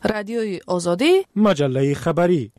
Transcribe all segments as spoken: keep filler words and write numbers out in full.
رادیوی آزادی، مجله خبری.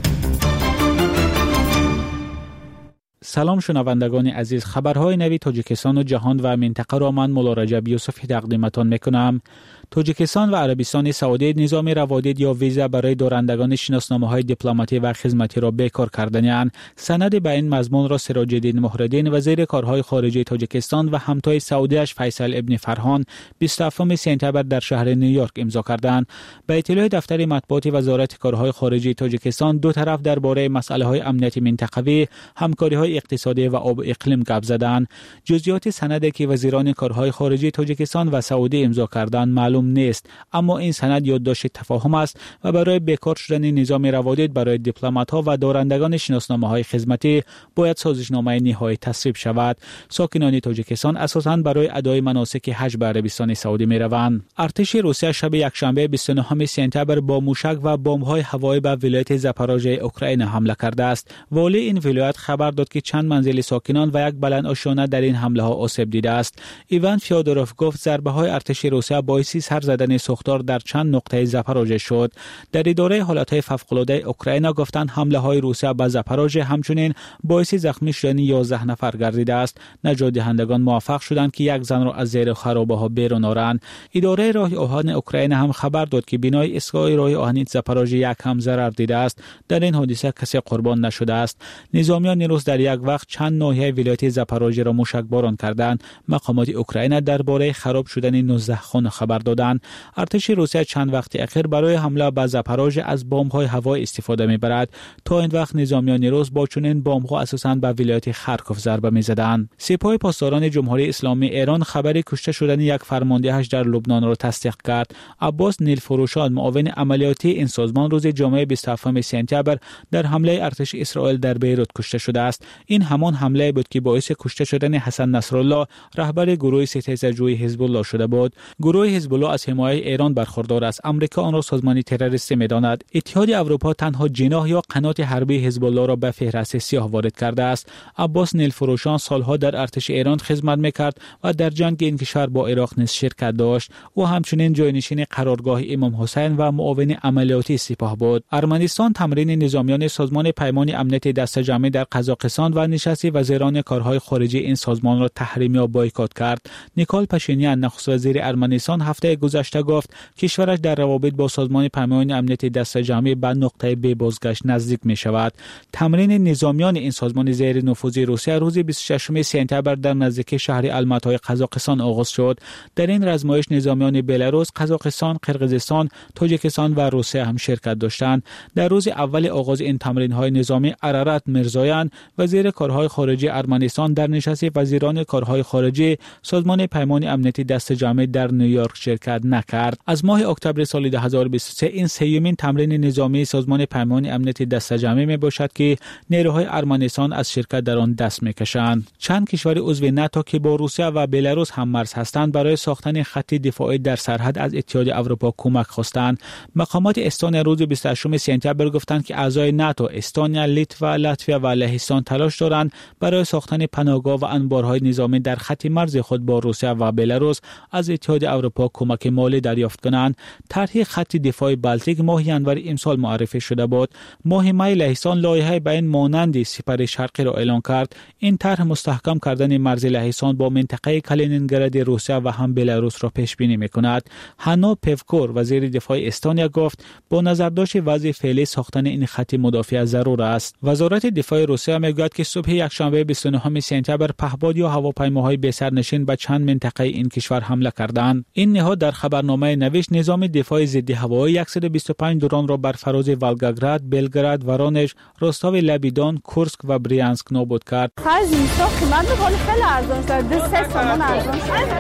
سلام شنوندگان عزیز، خبرهای نوی تاجیکستان و جهان و منطقه را من مولا رجب یوسفی تقدیمتان میکنم. تاجیکستان و عربستان سعودی نظام روادید یا ویزا برای دارندگان شناسنامه‌های دیپلماتی و خدمتی را بیکار کردند. سند به این مضمون را سراج الدین محردین وزیر کارهای خارجه تاجیکستان و همتای سعودیش فیصل ابن فرهان بیست و هفتم سپتامبر در شهر نیویورک امضا کردند. به اطلاع دفتر مطبوعات وزارت کارهای خارجه تاجیکستان، دو طرف درباره مسائل‌های امنیتی منطقوی، همکاری‌های اقتصادی و آب اقلیم گپ زدند. جزئیات سندی که وزیران کارهای خارجه تاجیکستان و سعودی امضا کردند معلوم نیست، اما این سند یادداشت تفاهم است و برای بیکار شدن نظام روادید برای دیپلمات‌ها و دارندگان شناسنامه‌های خدمتی باید سازشنامه نهایی تصویب شود. ساکنان تاجیکستان اساساً برای ادای مناسک حج به عربستان سعودی می‌روند. ارتش روسیه شب یکشنبه بیست و نهم سپتامبر با موشک و بمب‌های هوایی به ولایت زاپاروژه اوکراین حمله کرده است. والی این ولایت خبر داد که چند منزل ساکنان و یک بلند آشیانه در این حمله ها آسیب دیده است. ایوان فیودوروف گفت ضربه‌های ارتش روسیه باعث سر زدن سوختار در چند نقطه زاپاروژه شد. در اداره حالت‌های فوق‌العاده اوکراین گفتند حمله‌های روسیه به زاپاروژه همچنین باعث زخمی شدن یازده نفر گردیده است. نجات دهندگان موفق شدند که یک زن را از زیر خرابه‌ها بیرون آورند. اداره راه آهن اوکراین هم خبر داد که بنای ایستگاه راه آهن زاپاروژه یک هم ضرر دیده است. در این حادثه کسی قربان نشده است. نظامیان روس در یک وقت چند ناحیه ولایت زاپاروژه را موشکباران کردند. مقامات اوکراین درباره خراب شدن نوزده خانه خبر دادند. ارتش روسیه چند وقت اخیر برای حمله به زاپاروژه از بمب‌های هوایی استفاده می‌برد. تا این وقت نظامیان روس با چنین بمب‌ها اساساً به ولایت خارکوف ضربه می‌زدند. سپاه پاسداران جمهوری اسلامی ایران خبر کشته شدن یک فرماندهش در لبنان را تصدیق کرد. عباس نیلفروشان معاون عملیاتی این سازمان روز جمعه بیست و هفتم سپتامبر در حمله ارتش اسرائیل در بیروت کشته شده است. این همان حمله بود که باعث کشته شدن حسن نصرالله رهبر گروه ستیزجوی حزب الله شده بود. گروه حزب الله از حمایت ایران برخوردار است. آمریکا آن را سازمان تروریستی می‌داند. اتحاد اروپا تنها جناح یا قنات حربی حزب الله را به فهرست سیاه وارد کرده است. عباس نیلفروشان سالها در ارتش ایران خدمت می‌کرد و در جنگ این کشور با عراق نیز شرکت داشت. او همچنین جاینشین قرارگاه امام حسین و معاون عملیاتی سپاه بود. ارمنستان تمرین نظامیان سازمان پیمان امنیت دست جمعی در قزاقستان و نشست وزیران کارهای خارجه این سازمان را تحریم یا بایکوت کرد. نیکول پاشینیان نخست وزیر ارمنستان هفته گذشته گفت کشورش در روابط با سازمان پیمان امنیت دست جمعی به نقطه بی بازگشت نزدیک می شود. تمرین نظامیان این سازمان زیر نفوذ روسیه روز بیست و ششم سپتامبر در نزدیکی شهر الماتای قزاقستان آغاز شد. در این رزمایش نظامیان بلاروس، قزاقستان، قرقیزستان، تاجیکستان و روسیه هم شرکت داشتند. در روز اول آغاز این تمرین‌های نظامی ارارات میرزایان وزیر کارهای خارجه ارمنستان در نشست وزیران کارهای خارجه سازمان پیمان امنیتی دست جمعی در نیویورک شرکت نکرد. از ماه اکتبر سال دو هزار و بیست و سه این سیومین تمرین نظامی سازمان پیمان امنیتی دست جمعی می باشد که نیروهای ارمنستان از شرکت در آن دست میکشند. چند کشور عضو ناتو که با روسیه و بلاروس هم مرز هستند برای ساختن خط دفاعی در سرحد از اتحاد اروپا کمک خواستند. مقامات استونیا روز بیست و هشتم سپتامبر گفتند که اعضای ناتو استونیا، لیتوا، لاتویا و لهستان تلاش دارند برای ساختن پناهگاه و انبارهای نظامی در خط مرز خود با روسیه و بلاروس از اتحاد اروپا کمک مالی دریافت کنند. طرح خط دفاع بالتیک ماه ینور امسال معرفی شده بود. ماه می لهستان لایحه به این مانند سپر شرقی را اعلان کرد. این طرح مستحکم کردن مرز لهستان با منطقه کالینینگراد روسیه و هم بلاروس را پیش بینی می‌کند. هانو پفکور وزیر دفاع استونیا گفت با نظرداشت وضع فعلی ساختن این خط مدافع ضرور است. وزارت دفاع روسیه میگوید که صبح یکشنبه بیست و نهم سپتامبر پهپاد یا هواپیماهای بی‌سرنشین به چند منطقه این کشور حمله کردند. این نهاد در خبرنامه نوشت نظام دفاع ضد هوایی صد و بیست و پنج درون را بر فراز ولگاگراد، بلگراد، ورونژ، روستاو لبیدان، کورسک و بریانسک نابود کرد. خرج اینستا قیمت خیلی خیلی ارزان شد. دو سه تومان ارزان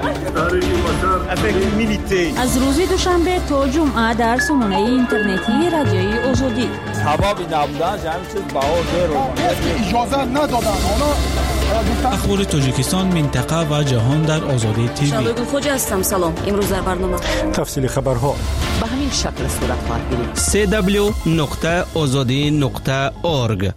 شد. از روز دوشنبه تا جمعه در سامانه اینترنتی رادیوی آزادی. حبابی نبودن جمعی چیز باور رو اجازه ندادن. اخبار تاجیکستان، منطقه و جهان در آزادی تیوی. شبگون خوجه هستم. سلام. امروز در برنامه تفصیل خبرها به همین شکل صورت خواهد گرفت. سی دبلیو نقطه آزادی نقطه اورگ.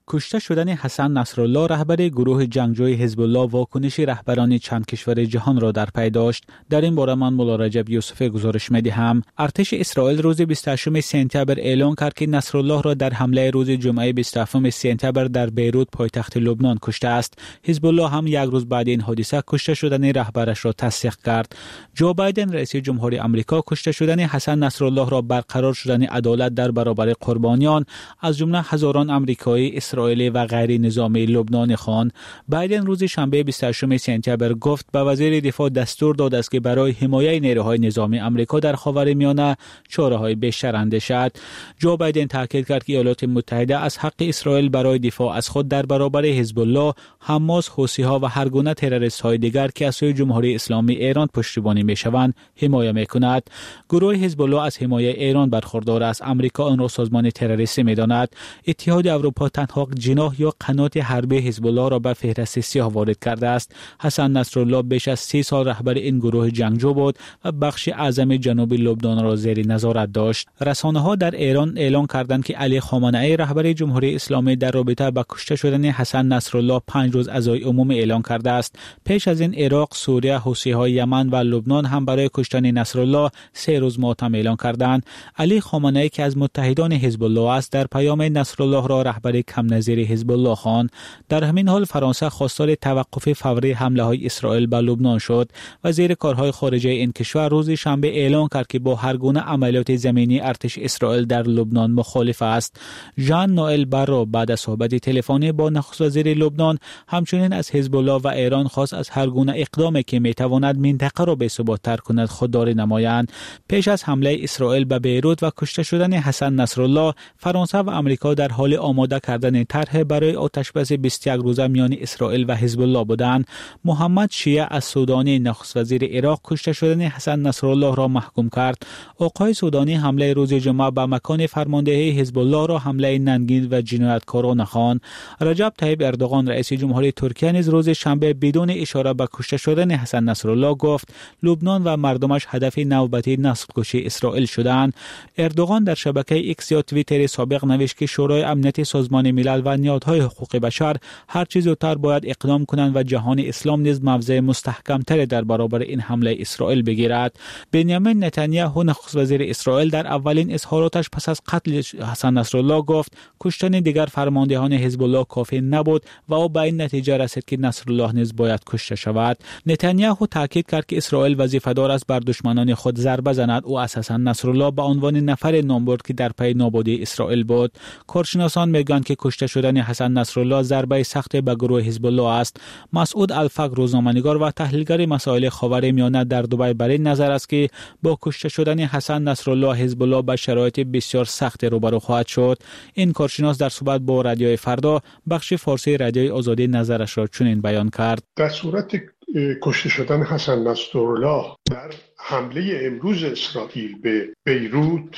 کشته شدن حسن نصرالله رهبر گروه جنگجوی حزب الله واکنش رهبران چند کشور جهان را در پی داشت. در این باره من مولا رجب یوسف گزارش می‌دهم. ارتش اسرائیل روز بیست و هشتم سپتامبر اعلام کرد که نصرالله را در حمله روز جمعه بیست و هفتم سپتامبر در بیروت پایتخت لبنان کشته است. حزب الله هم یک روز بعد این حادثه کشته شدن رهبرش را تصدیق کرد. جو بایدن رئیس جمهوری آمریکا کشته شدن حسن نصرالله را برقرار شدن عدالت در برابر قربانیان از جمله هزاران آمریکایی، اسرائیلی و غیر نظامی لبنان خواند. بایدن روز شنبه بیست و هشتم سپتامبر گفت به وزیر دفاع دستور داد است که برای حمایت نیروهای نظامی آمریکا در خاورمیانه چاره‌های بیشتر اندیشد. جو بایدن تاکید کرد که ایالات متحده از حق اسرائیل برای دفاع از خود در برابر حزب الله، حماس، حوثی‌ها و هر گونه تروریست‌های دیگر که از سوی جمهوری اسلامی ایران پشتیبانی می‌شوند حمایت می‌کند. گروه حزب الله از حمایت ایران برخوردار است. آمریکا آن را سازمان تروریستی می‌داند. اتحاد اروپا تنها جناح یا قنات حربی حزب الله را به فهرست سیاه وارد کرده است. حسن نصرالله بیش از سی سال رهبر این گروه جنگجو بود و بخش اعظم جنوبی لبنان را زیر نظارت داشت. رسانه‌ها در ایران اعلام کردند که علی خامنه‌ای رهبر جمهوری اسلامی در رابطه با کشته شدن حسن نصرالله پنج روز عزای عمومی اعلام کرده است. پیش از این عراق، سوریه، حوثی‌های یمن و لبنان هم برای کشتن نصرالله سه روز ماتم اعلام کردند. علی خامنه‌ای که از متحدان حزب الله است در پیام نصرالله را رهبر کم نظیر حزب الله خواند. در همین حال فرانسه خواستار توقف فوری حمله‌های اسرائیل به لبنان شد. وزیر کارهای خارجه این کشور روز شنبه اعلام کرد که با هر گونه عملیات زمینی ارتش اسرائیل در لبنان مخالف است. ژان نوئل بارو بعد از صحبت تلفنی با نخست وزیر لبنان همچنین از حزب الله و ایران خواست از هر گونه اقدامی که میتواند منطقه را بی‌ثبات‌تر کند خودداری نمایند. پیش از حمله اسرائیل به بیروت و کشته شدن حسن نصرالله، فرانسه و آمریکا در حال آماده کردن طرح برای آتشبس بیست و یک روزه میان اسرائیل و حزب الله بودند. محمد شیعه از سودانی نخست وزیر عراق کشته شدن حسن نصرالله را محکوم کرد. آقای سودانی حمله روز جمعه به مکان فرماندهی حزب الله را حمله ننگین و جنایتکارانه خواند. رجب طیب اردوغان رئیس جمهوری ترکیه نیز روز شنبه بدون اشاره به کشته شدن حسن نصرالله گفت لبنان و مردمش هدف نوبتی نسل‌کشی اسرائیل شدند. اردوغان در شبکه ایکس یا توییتر سابق نوشت که شورای امنیت سازمان ملل و نهادهای حقوق بشر هر چیز زودتر باید اقدام کنند و جهان اسلام نیز موضع مستحکم‌تر در برابر این حمله اسرائیل بگیرد. بنیامین نتانیاهو نخست وزیر اسرائیل در اولین اظهاراتش پس از قتل حسن نصرالله گفت کشتن دیگر فرماندهان حزب الله کافی نبود و او به این نتیجه رسید که نصرالله نیز باید کشته شود. نتانیاهو تاکید کرد که اسرائیل وظیفه‌دار است بر دشمنان خود ضربه زند. او از حسن نصرالله به عنوان نفر نام برد که در پی نابودی اسرائیل بود. کارشناسان میگویند که کشته شدن حسن نصرالله ضربه سخت به گروه حزب الله است. مسعود الفقر روزنامه‌نگار و تحلیلگر مسائل خاورمیانه در دبی بر این نظر است که با کشته شدن حسن نصرالله حزب الله به شرایط بسیار سخت روبرو خواهد شد. این کارشناس در صحبت با رادیوی فردا بخش فارسی رادیوی آزادی نظرش را چنین بیان کرد: در صورت کشته شدن حسن نصرالله در حمله امروز اسرائیل به بیروت،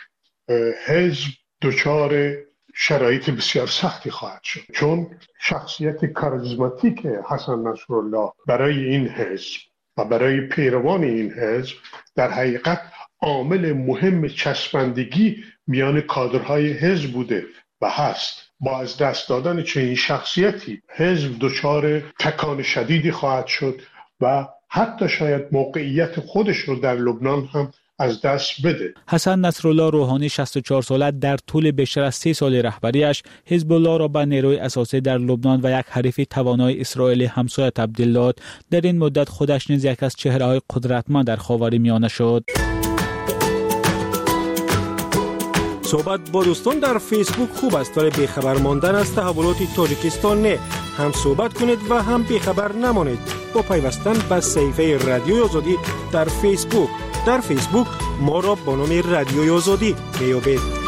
حزب دچار شرایط بسیار سختی خواهد شد، چون شخصیت کاریزماتیک حسن نصرالله برای این حزب و برای پیروان این حزب در حقیقت عامل مهم چسبندگی میان کادرهای حزب بوده و هست. با از دست دادن چنین شخصیتی حزب دچار تکان شدیدی خواهد شد و حتی شاید موقعیت خودش رو در لبنان هم از دست بده. حسن نصرالله روحانی شصت و چهار ساله در طول بیشتر از سی سال رهبریش حزب الله را به نیروی اساسی در لبنان و یک حریف توانای اسرائیلی همسایه تبدیل داد. در این مدت خودش نیز یک از چهره‌های قدرتمند در خاورمیانه شد. صحبت با دوستان در فیسبوک خوب است، ولی بیخبر ماندن از تحولات تاجیکستان نه. هم صحبت کنید و هم بیخبر نمانید با پیوستن به صفحه رادیوی آزادی در فیسبوک. در فیسبوک ما را با نام رادیوی آزادی میابید.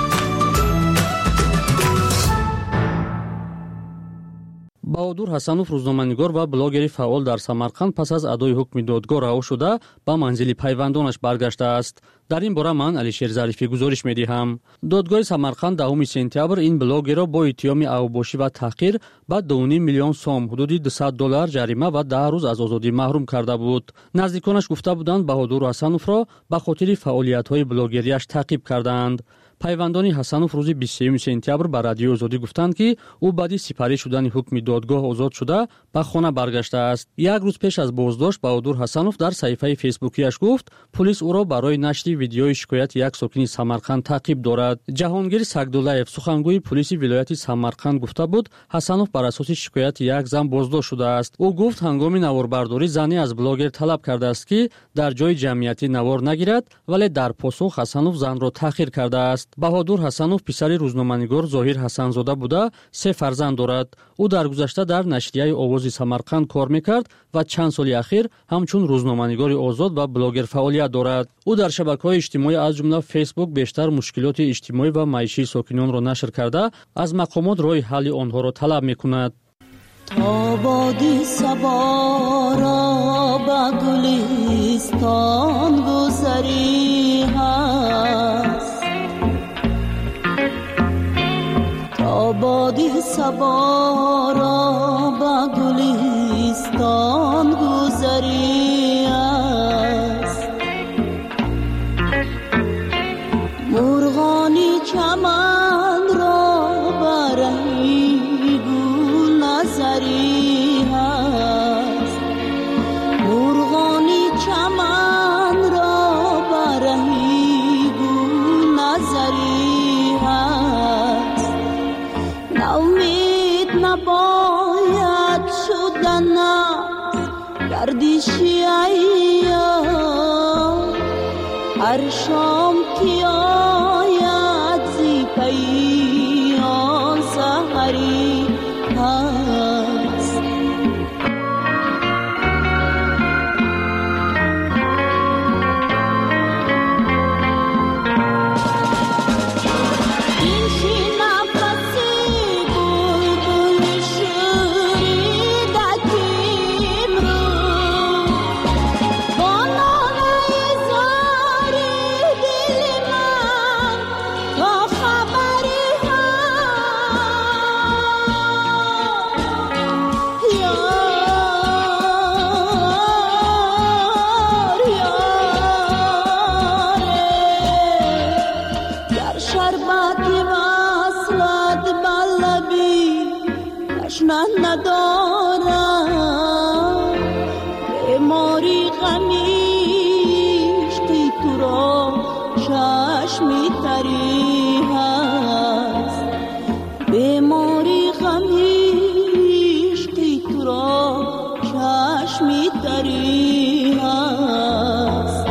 بهادر حسنوف روزنامه‌نگار و بلاگری فعال در سمرقند پس از ادای حکم دادگاه رها شده به منزل پیوندانش برگشته است. در این باره من علیشیر ظریفی گزارش می‌دهم. دادگاه سمرقند دهم سپتامبر این بلاگر را با اتهام اوباشی و تحقیر به دو و نیم میلیون سوم حدود دویست دلار جریمه و ده روز از آزادی محروم کرده بود. نزدیکانش گفته بودند بهادر حسنوف را به خاطر فعالیت‌های بلاگریش تعقیب کردند. пайвандони ҳасанов рӯзи бисту сеюми сентябр ба радиои озодӣ гуфтанд ки ӯ баъди сипарӣ шудани ҳукми додгоҳ озод шуда ба хона баргаштааст. Як рӯз пеш аз боздошт Баҳодур Ҳасанов дар саҳифаи фейсбукиаш гуфт пулис ӯро барои нашри видеои шикояти як сокини Самарқанд таъқиб дорад. Ҷаҳонгир Сагдуллаев сухангӯи пулиси вилояти Самарқанд гуфта буд Ҳасанов бар асоси шикояти як зан боздошт шудааст. ӯ гуфт ҳангоми наворбардорӣ зане аз блогер талаб кардааст ки дар ҷои ҷамъиятӣ навор нагирад, вале дар посух Ҳасанов занро таҳқир кардааст. Баҳодур Ҳасанов писари рӯзноманигор Зоҳир Ҳасанзода буда се фарзанд дорад. ӯ дар гузашта дар нашрияи Овози Самарқанд кор мекард ва чанд соли ахир ҳамчун рӯзноманигори озод ва блогер фаъолият дорад. ӯ дар шабакаҳои иҷтимоӣ аз ҷумла фейсбук бештар мушкилоти иҷтимоӣ ва маишии сокинонро нашр карда аз мақомот роҳи ҳалли онҳоро талаб мекунад. آبادی سبارا با گلستان گذری هست آبادی سبارا با گلستان گذری هست مرغانی چمن را برهی نظری هست مرغانی چمن را برهی گل نظری هست نومید نباید شدن گردشی ایام هر شام که آید زی پیام سحری هست این شی نفسی بلبل شوریدکیم رو با نالای زاری دل من تا خبری ندارم بیماری غمیش که تو را چشمی تری هست بیماری غمیش که تو را چشمی تری هست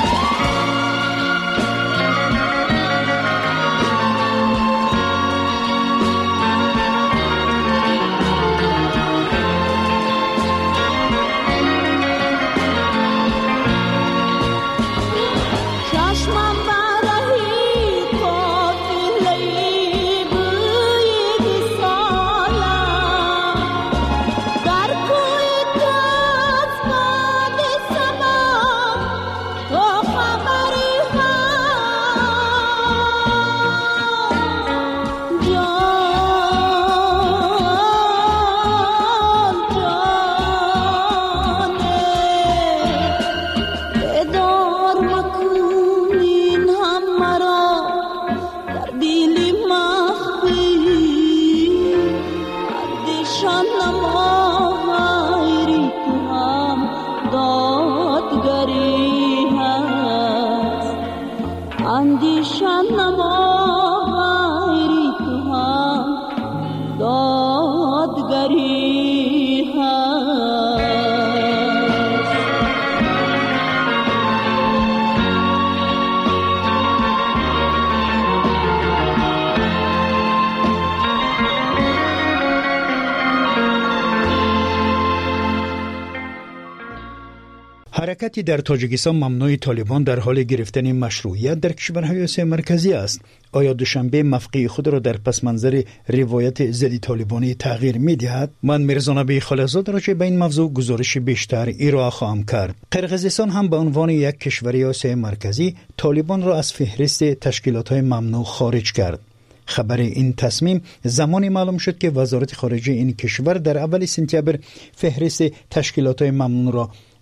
حرکتی در تاجیکستان ممنوع طالبان در حال گرفتن مشروعیت در کشورهای آسیا مرکزی است. آیا دوشنبه موقع خود را در پس منظر روایت ضد طالبانی تغییر می‌دهد؟ من میرزا نبی خالقزاده راجع به این موضوع گزارش بیشتر ارائه خواهم کرد. قرقیزستان هم به عنوان یک کشور آسیای مرکزی طالبان را از فهرست تشکیلات‌های ممنوع خارج کرد. خبر این تصمیم زمانی معلوم شد که وزارت خارجه این کشور در اول سپتامبر فهرست تشکیلات‌های ممنوع را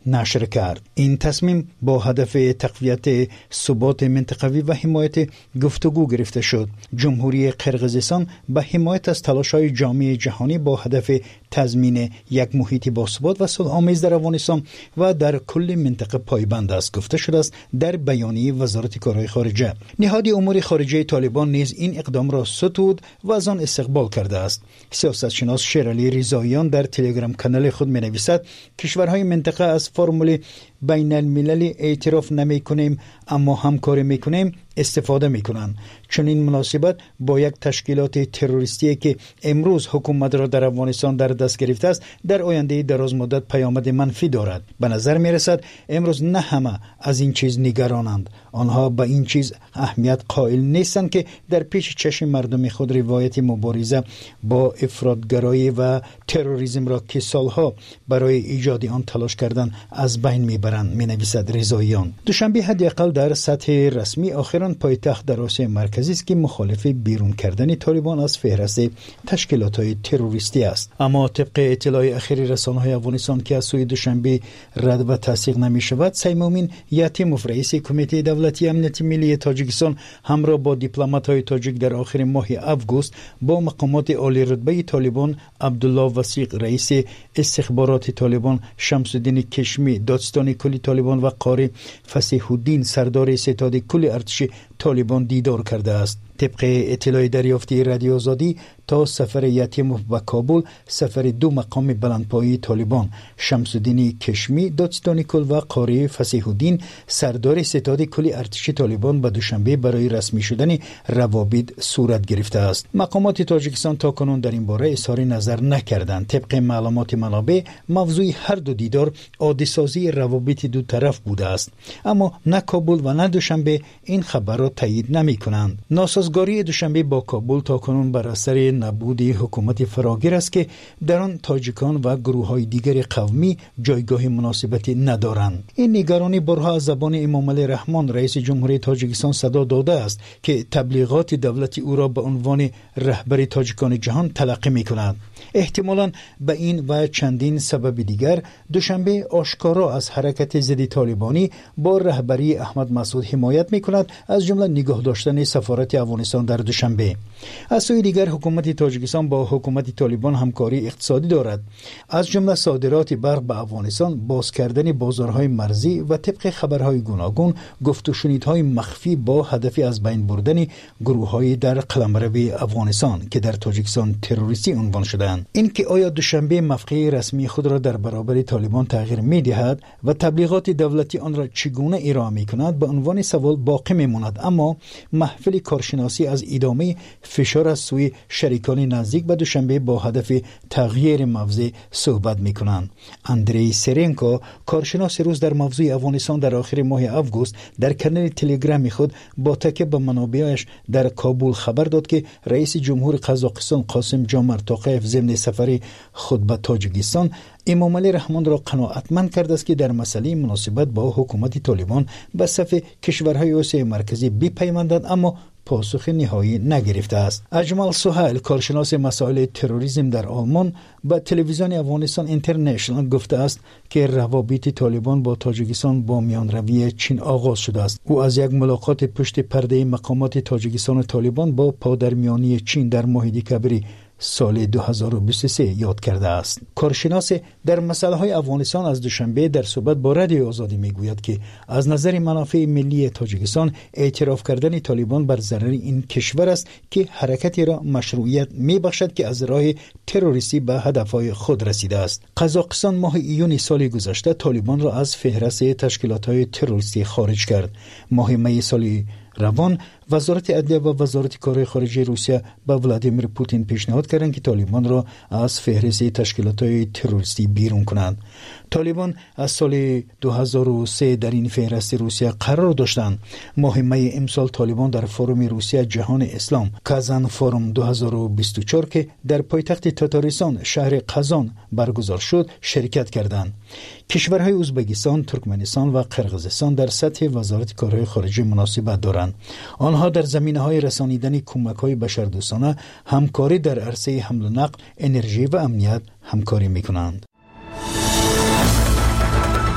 نشر کرد. این تصمیم با هدف تقویت ثبات منطقوی و حمایت گفتگو گرفته شد. جمهوری قرقیزستان به حمایت از تلاش‌های جامعه جهانی با هدف تضمین یک محیط باثبات و صلح‌آمیز در افغانستان و در کل منطقه پایبند است گفته شده است در بیانیه وزارت کارهای خارجه. نهاد امور خارجه طالبان نیز این اقدام را ستود و از آن استقبال کرده است. سیاستشناس شیرعلی رضاییان در تلگرام کانال خود می‌نویسد کشورهای منطقه از فرمول بین المللی اعتراف نمی کنیم اما همکاری می کنیم استفاده می کنند. چون این مناسبت با یک تشکیلات تروریستی که امروز حکومت را در افغانستان در دست گرفته است در آینده دراز مدت پیامد منفی دارد. به نظر می رسد امروز نه همه از این چیز نگرانند. آنها به این چیز اهمیت قائل نیستند که در پیش چشم مردم خود روایت مبارزه با افراطگرایی و تروریسم را که سالها برای ایجاد آن تلاش کردن از بین میبرند، می نویسد رضاییان. دوشنبه حداقل در سطح رسمی آخران پایتخت در آسیا مرکزی است که مخالف بیرون کردن طالبان از فهرست تشکیلات‌های تروریستی است. اما طبق اطلاع اخیر رسانه‌های افغانستان که از سوی دوشنبه رد و تصدیق نمی‌شود، سیمومین یتیموف رئیس کمیته دولتی امنیت ملی تاجیکستان همراه با دیپلمات‌های تاجیک در آخر ماه آگوست با مقامات عالی رتبه طالبان عبدالله وثیق رئیس استخبارات طالبان، شمس الدین کشمی دادستان کلی طالبان و قاری فصیح الدین سردار ستاد کل ارتش طالبان دیدار کرده است. طبق اطلاع دریافتی رادیو آزادی تا سفر یتیموف به کابل سفر دو مقام بلندپایه طالبان شمس الدین کشمی دادستان کل و قاری فصیح الدین سردار ستاد کل ارتش طالبان به دوشنبه برای رسمی شدن روابط صورت گرفته است. مقامات تاجیکستان تا کنون در این باره اظهار نظر نکردند. طبق معلومات منابع موضوع هر دو دیدار عادی سازی روابط دو طرف بوده است، اما نه کابل و نه دوشنبه این خبر را تایید نمی کنند. ناسازگاری دوشنبه با کابل تا کنون بر اثر نبود حکومت فراگیر است که در آن تاجیکان و گروه های دیگر قومی جایگاه مناسبتی ندارند. این نگرانی بارها از زبان امام علی رحمان رئیس جمهوری تاجیکستان صدا داده است که تبلیغات دولتی او را به عنوان رهبر تاجیکان جهان تلقی می کند. احتمالاً به این و چندین سبب دیگر دوشنبه آشکارا از حرکت ضد طالبانی با رهبری احمد مسعود حمایت می کند، از جمله نگاه داشتن سفارت افغانستان در دوشنبه. از سوی دیگر حکومت تاجیکستان با حکومت طالبان همکاری اقتصادی دارد، از جمله صادرات برق به افغانستان، باز کردن بازارهای مرزی و طبق خبرهای گوناگون گفت و شنیدهای مخفی با هدف از بین بردن گروه‌های در قلمرو افغانستان که در تاجیکستان تروریستی عنوان شدند. این که آیا دوشنبه موقع رسمی خود را در برابر طالبان تغییر می‌دهد و تبلیغات دولتی آن را چگونه ارائه می‌کند به عنوان سوال باقی می‌ماند، اما محفل کارشناسی از ادامه فشار از سوی شریکان نزدیک به دوشنبه با هدف تغییر موضع صحبت می‌کنند. اندری سرنکو کارشناس روز در موضوع افغانستان در آخر ماه آگوست در کانال تلگرامی خود با تکیه به منابعش در کابل خبر داد که رئیس جمهور قزاقستان قاسم جامعت توقیف ضمن سفر خود به تاجیکستان امام علی رحمان را قناعتمند کرده است که در مسئله مناسبت با حکومت طالبان به صف کشورهای آسیا مرکزی بپیوندند، اما پاسخ نهایی نگرفته است. اجمل سهیل کارشناس مسائل تروریسم در آلمان به تلویزیون افغانستان اینترنشنال گفته است که روابط طالبان با تاجیکستان با میانروی چین آغاز شده است. او از یک ملاقات پشت پرده مقامات تاجیکستان و طالبان با پادرمیانی چین در ماه دکامبر سال دو هزار و بیست و سه یاد کرده است. کارشناس در مسائل های افغانستان از دوشنبه در صحبت با رادیو آزادی میگوید که از نظر منافع ملی تاجیکستان اعتراف کردن طالبان بر ضرر این کشور است که حرکتی را مشروعیت میبخشد که از راه تروریستی به هدفهای خود رسیده است. قزاقستان ماه ایون سال گذشته طالبان را از فهرست تشکیلات های تروریستی خارج کرد. ماه می سال روان وزارت عدلیه و وزارت کارهای خارجه روسیه به ولادیمیر پوتین پیشنهاد کردند که طالبان را از فهرست تشکیلات‌های تروریستی بیرون کنند. طالبان از سال دو هزار و سه در این فهرست روسیه قرار داشتند. ماه می امسال طالبان در فروم روسیه جهان اسلام کازان فروم دو هزار و بیست و چهار که در پایتخت تاتارستان شهر قزان برگزار شد شرکت کردند. کشورهای ازبکستان، ترکمنستان و قرقیزستان در سطح وزارت کارهای خارجه مناسبت دارند. آنها در زمینه‌های رسانیدن کمک‌های بشردوستانه، همکاری در عرصه حمل و نقل، انرژی و امنیت همکاری می‌کنند.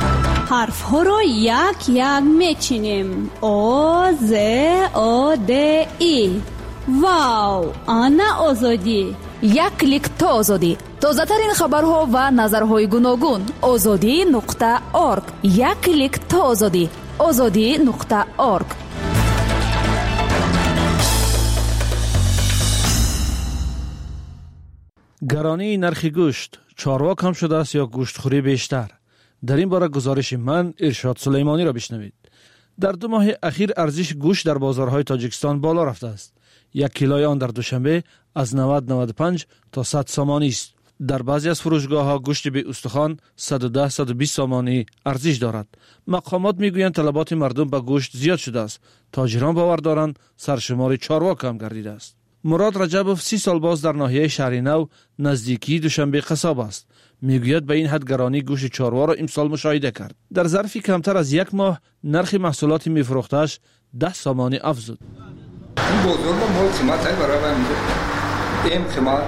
حرف ها را یک یک میچینیم. آ ز آ د ای. واو، آنا آزادی. یک کلیک تا آزادی. تازه ترین خبرها و نظرهای گوناگون. آزادی نقطه آرگ. یک کلیک تا آزادی. آزادی نقطه آرگ. گرانی نرخ گوشت، چاروا کم شده است یا گوشت خوری بیشتر؟ در این باره گزارش من ارشاد سلیمانی را بشنوید. در دو ماه اخیر ارزش گوشت در بازارهای تاجیکستان بالا رفته است. یک کیلوی آن در دوشنبه از نود نود و پنج تا صد سامانی است. در بعضی از فروشگاه ها گوشت بی استخوان صد و ده تا صد و بیست سامانی ارزش دارد. مقامات میگویند طلبات مردم به گوشت زیاد شده است. تاجران باور دارند سرشمار چاروا کم گردیده است. مراد رجبوف سی سال باز در ناحیه شهر نو نزدیکی دوشنبه قصاب است. میگوید به این حد گرانی گوشت چاروا را امسال مشاهده کرد. در ظرف کمتر از یک ماه نرخ محصولات میفروختش ده سامانی افزود. این بازار مال قیمت های برابر میده. این قیمت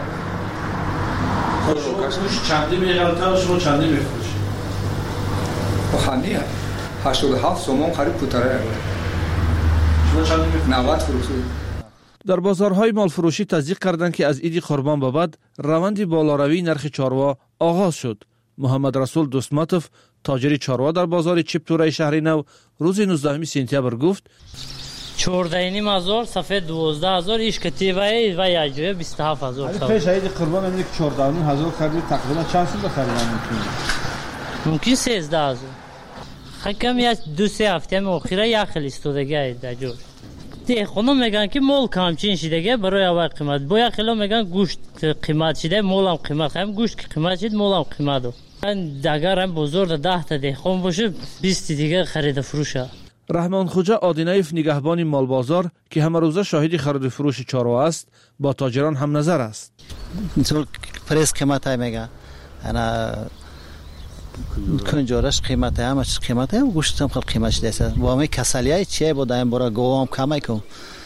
گوشت چندی میغلطه و شما چندی میفروشید؟ بخندیه هشتاد و هفت سامان قریب پوتره شما چندی میفروشید؟ نود فروشید. در بازارهای مال فروشی تصدیق کردند که از عید قربان به بعد روند بالاروی نرخ چاروا آغاز شد. محمد رسول دوستماتوف تاجر چاروا در بازار چپتوره شهر نو روز نوزدهم سپتامبر گفت چهارده نیم هزار سفید دوازده هزار ایش کتیبه و یجوه بیست و هفت هزار. ولی پیش عید قربان میگه که چهارده نیم هزار خرید تقریبا چند سال بخرید ممکن؟ ممکن سیزده هزار. خکم یا دو سه هفته اخیره یک خیلی استودگی در جور. تی خونم میگن که مول کمچین شده برای اول قیمت. با یک خیلی میگن گوشت قیمت شده مولم قیمت. هم گوشت که قیمت شد مولم قیمت دو. من دگر هم بزرگ ده تا ده خون باشه بیست دیگه خرید فروشه. رحمان خوجا آدینایف نگهبان مال بازار که همه روزه شاهد خرید فروش چاروا است با تاجران هم نظر است. اینطور پرس قیمت های میگه انا کنجورش قیمت همه چیز قیمت هم گوشت هم خیلی قیمتش دیست با همه کسلیه چیه بود این برای گوام کمی کن.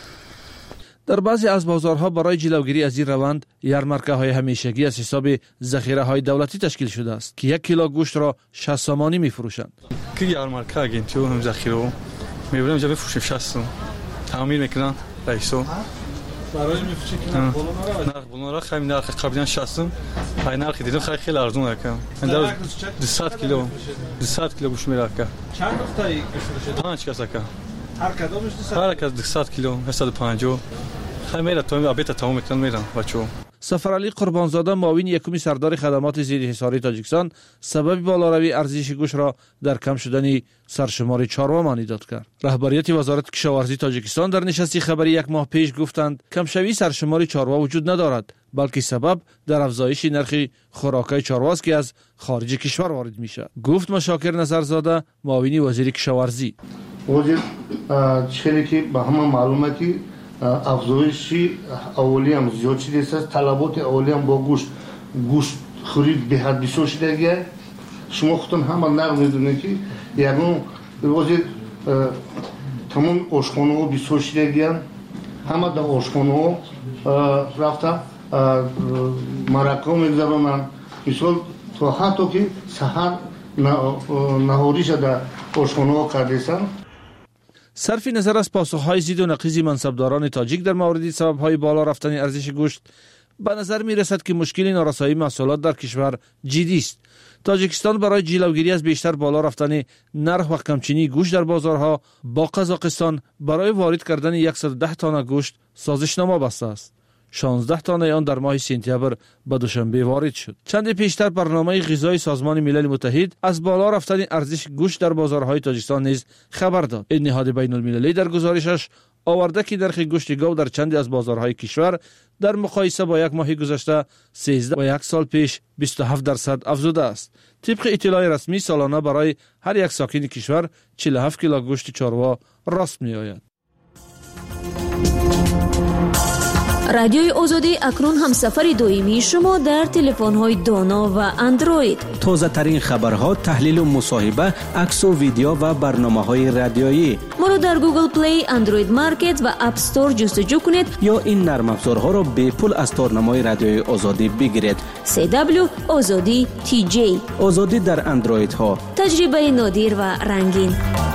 در بعضی از بازارها برای جلوگیری از این روند یارمارکه های همیشگی از حساب ذخیره های دولتی تشکیل شده است که یک کیلو گوشت را شصت سامانی میفروشند. که یارمارکه اگین تو هم ذخیره میبرم اینجا بفروشیم شصت تعمیر میکنن رئیسو برای میفروشن که نرخ بولون را خیلی نرخ قبلا شصت های نرخ دیدم خیلی خیلی ارزون رکم در دویست کیلو دویست کیلو گوشت میرکه چند نقطه‌ای گوشت پنج کاسه که هر کدامش دویست هر کدام دویست کیلو هشتصد و پنجاه خیلی میره تو ابیت تمام میکنن میرن بچو. سفرعلی قربانزاده معاون یکم سردار خدمات ضد حصاری تاجیکستان سبب بالاروی ارزش گوشت را در کم شدن سرشمار چاروا معنی داد کرد. رهبریت وزارت کشاورزی تاجیکستان در نشستی خبری یک ماه پیش گفتند کمشوی سرشمار چاروا وجود ندارد بلکه سبب در افزایش نرخ خوراکای چاروا است که از خارج کشور وارد میشه. گفت مشاکر نظرزاده معاون وزیر کشاورزی. وزیر چیزی که به همه معلومه که افزایشی اولی هم زیاد شده است. طلبات اولی هم با گوشت گوشت خرید به حد بسیار شده گه. شما خودتون همه نرم میدونید که یکم وزیر تمام آشخانه ها بسیار شده گه. همه در آشخانه ها رفته مرکه میگذارونن. مثال تا حتی که سحر نهاری شده آشخانه ها کردیستن. صرف نظر از پاسخهای ضد و نقیض منصبداران تاجیک در مورد سبب‌های بالا رفتن ارزش گوشت به نظر می رسد که مشکل نارسایی محصولات در کشور جدی است. تاجیکستان برای جلوگیری از بیشتر بالا رفتن نرخ و کمچینی گوشت در بازارها با قزاقستان برای وارد کردن صد و ده تانه گوشت سازشنامه بسته است. شانزده تانه آن در ماه سپتامبر به دوشنبه وارد شد. چند پیشتر برنامه غذایی سازمان ملل متحد از بالا رفتن ارزش گوشت در بازارهای تاجیکستان نیز خبر داد. این نهاد بین المللی در گزارشش آورده که نرخ گوشت گاو در چندی از بازارهای کشور در مقایسه با یک ماه گذشته سیزده و یک سال پیش بیست و هفت درصد افزوده است. طبق اطلاع رسمی سالانه برای هر یک ساکن کشور چهل و هفت کیلو گوشت چاروا راست می آید. رادیوی آزادی اکنون هم سفر دائمی شما در تلفن‌های دانا و اندروید. تازه ترین خبرها، تحلیل و مصاحبه، عکس و ویدیو و برنامه‌های رادیویی. ما رو در گوگل پلی، اندروید مارکت و اپ استور جستجو کنید یا این نرم افزارها رو به پول از تارنمای رادیوی آزادی بگیرید. سی دبلیو آزادی تی جی. آزادی در اندروید ها. تجربه نادر و رنگین.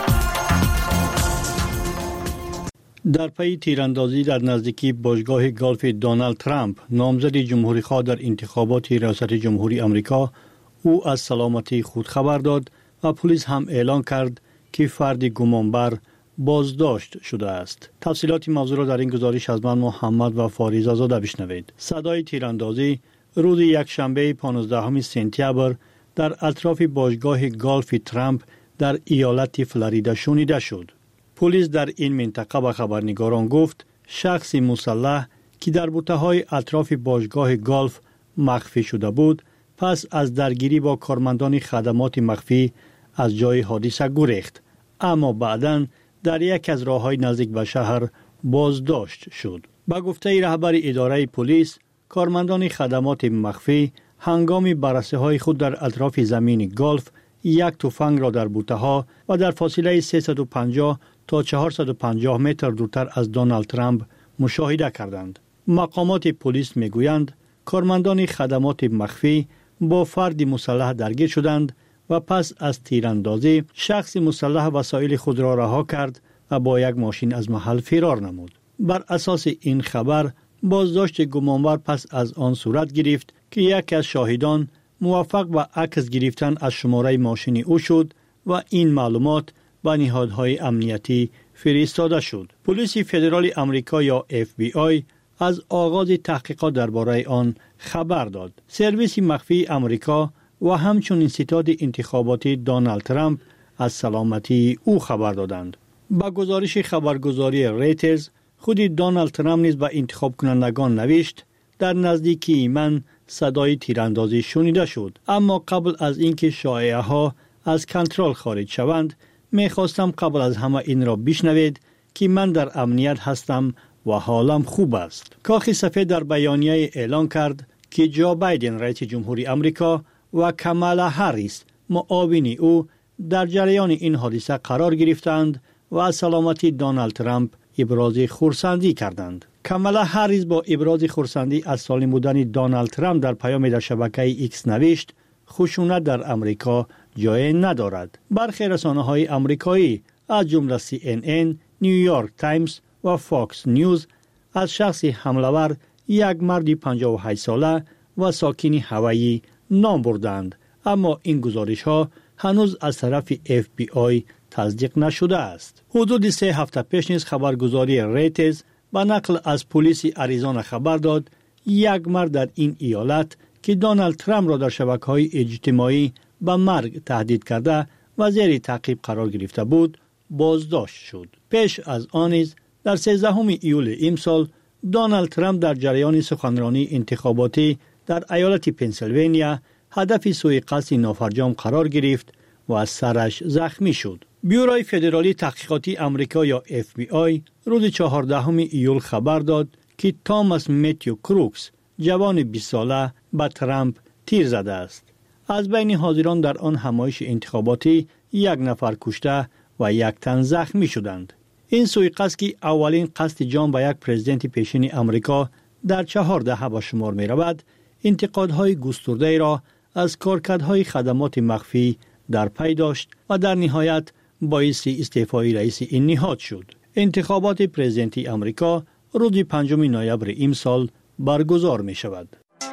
در پی تیراندازی در نزدیکی باشگاه گالف دونالد ترامپ، نامزد جمهوری‌خواه در انتخابات ریاست جمهوری آمریکا، او از سلامتی خود خبر داد و پلیس هم اعلان کرد که فرد گمانبر بازداشت شده است. تفصیلات موضوع را در این گزارش از من محمد و فاریزه زاده بشنوید. صدای تیراندازی روز یکشنبه پانزدهم سپتامبر در اطراف باشگاه گالف ترامپ در ایالت فلوریدا شنیده شد. پلیس در این منطقه به خبرنگاران گفت شخص مسلح که در بوته‌های اطراف باشگاه گالف مخفی شده بود، پس از درگیری با کارمندان خدمات مخفی از جای حادثه گریخت، اما بعداً در یک از راه‌های نزدیک به شهر بازداشت شد. با گفته رهبر اداره پلیس، کارمندان خدمات مخفی هنگام بررسی‌های خود در اطراف زمین گالف یک تفنگ را در بوته‌ها و در فاصله سیصد و پنجاه تا چهارصد و پنجاه متر دورتر از دونالد ترامپ مشاهده کردند. مقامات پلیس میگویند کارمندان خدمات مخفی با فرد مسلح درگیر شدند و پس از تیراندازی شخص مسلح وسایل خود را رها کرد و با یک ماشین از محل فرار نمود. بر اساس این خبر بازداشت گمانبر پس از آن صورت گرفت که یکی از شاهدان موفق به عکس گرفتن از شماره ماشین او شد و این معلومات به نهادهای امنیتی فرستاده شد. پلیس فدرال آمریکا یا اف بی آی از آغاز تحقیقات درباره آن خبر داد. سرویس مخفی آمریکا و همچنین ستاد انتخاباتی دونالد ترامپ از سلامتی او خبر دادند. با گزارش خبرگزاری ریترز، خود دونالد ترامپ نیز به انتخاب کنندگان نوشت در نزدیکی من صدای تیراندازی شنیده شد، اما قبل از اینکه شایعه ها از کنترل خارج شوند میخواستم قبل از همه این را بشنوید که من در امنیت هستم و حالم خوب است. کاخ سفید در بیانیه اعلان کرد که جو بایدن رئیس جمهوری آمریکا و کامالا هریس معاون او در جریان این حادثه قرار گرفتند و از سلامتی دونالد ترامپ ابراز خرسندی کردند. کامالا هریس با ابراز خرسندی از سالم بودن دونالد ترامپ در پیام در شبکه ایکس نوشت خشونت در امریکا جای ندارد. برخی رسانه‌های آمریکایی از جمله سی ان ان، نیویورک تایمز و فاکس نیوز از شخص حمله‌ور یک مرد پنجاه و هشت ساله و ساکن هوایی نام بردند، اما این گزارش‌ها هنوز از طرف اف بی آی تصدیق نشده است. حدود سه هفته پیش نیز خبرگزاری ریترز با نقل از پلیس آریزونا خبر داد یک مرد در این ایالت که دونالد ترامپ را در شبکه‌های اجتماعی به مرگ تهدید کرده و زیر تعقیب قرار گرفته بود بازداشت شد. پیش از آن نیز در سیزدهم ایول امسال دونالد ترامپ در جریان سخنرانی انتخاباتی در ایالت پنسیلوانیا هدف سوءقصد نافرجام قرار گرفت و از سرش زخمی شد. بیوروی فدرالی تحقیقاتی آمریکا یا اف بی آی روز چهاردهم ایول خبر داد که تاماس متیو کروکس جوان بیست ساله به ترامپ تیر زده است. از بین حاضران در آن همایش انتخاباتی یک نفر کشته و یک تن زخمی شدند. این سوءقصد که اولین قصد جان به یک پرزیدنت پیشین آمریکا در چهار دهه به شمار می رود، انتقادهای گسترده را از کارکردهای خدمات مخفی در پی داشت و در نهایت باعث استعفای رئیس این نهاد شد. انتخابات پرزیدنتی آمریکا روز پنجم نوامبر امسال برگزار می شود.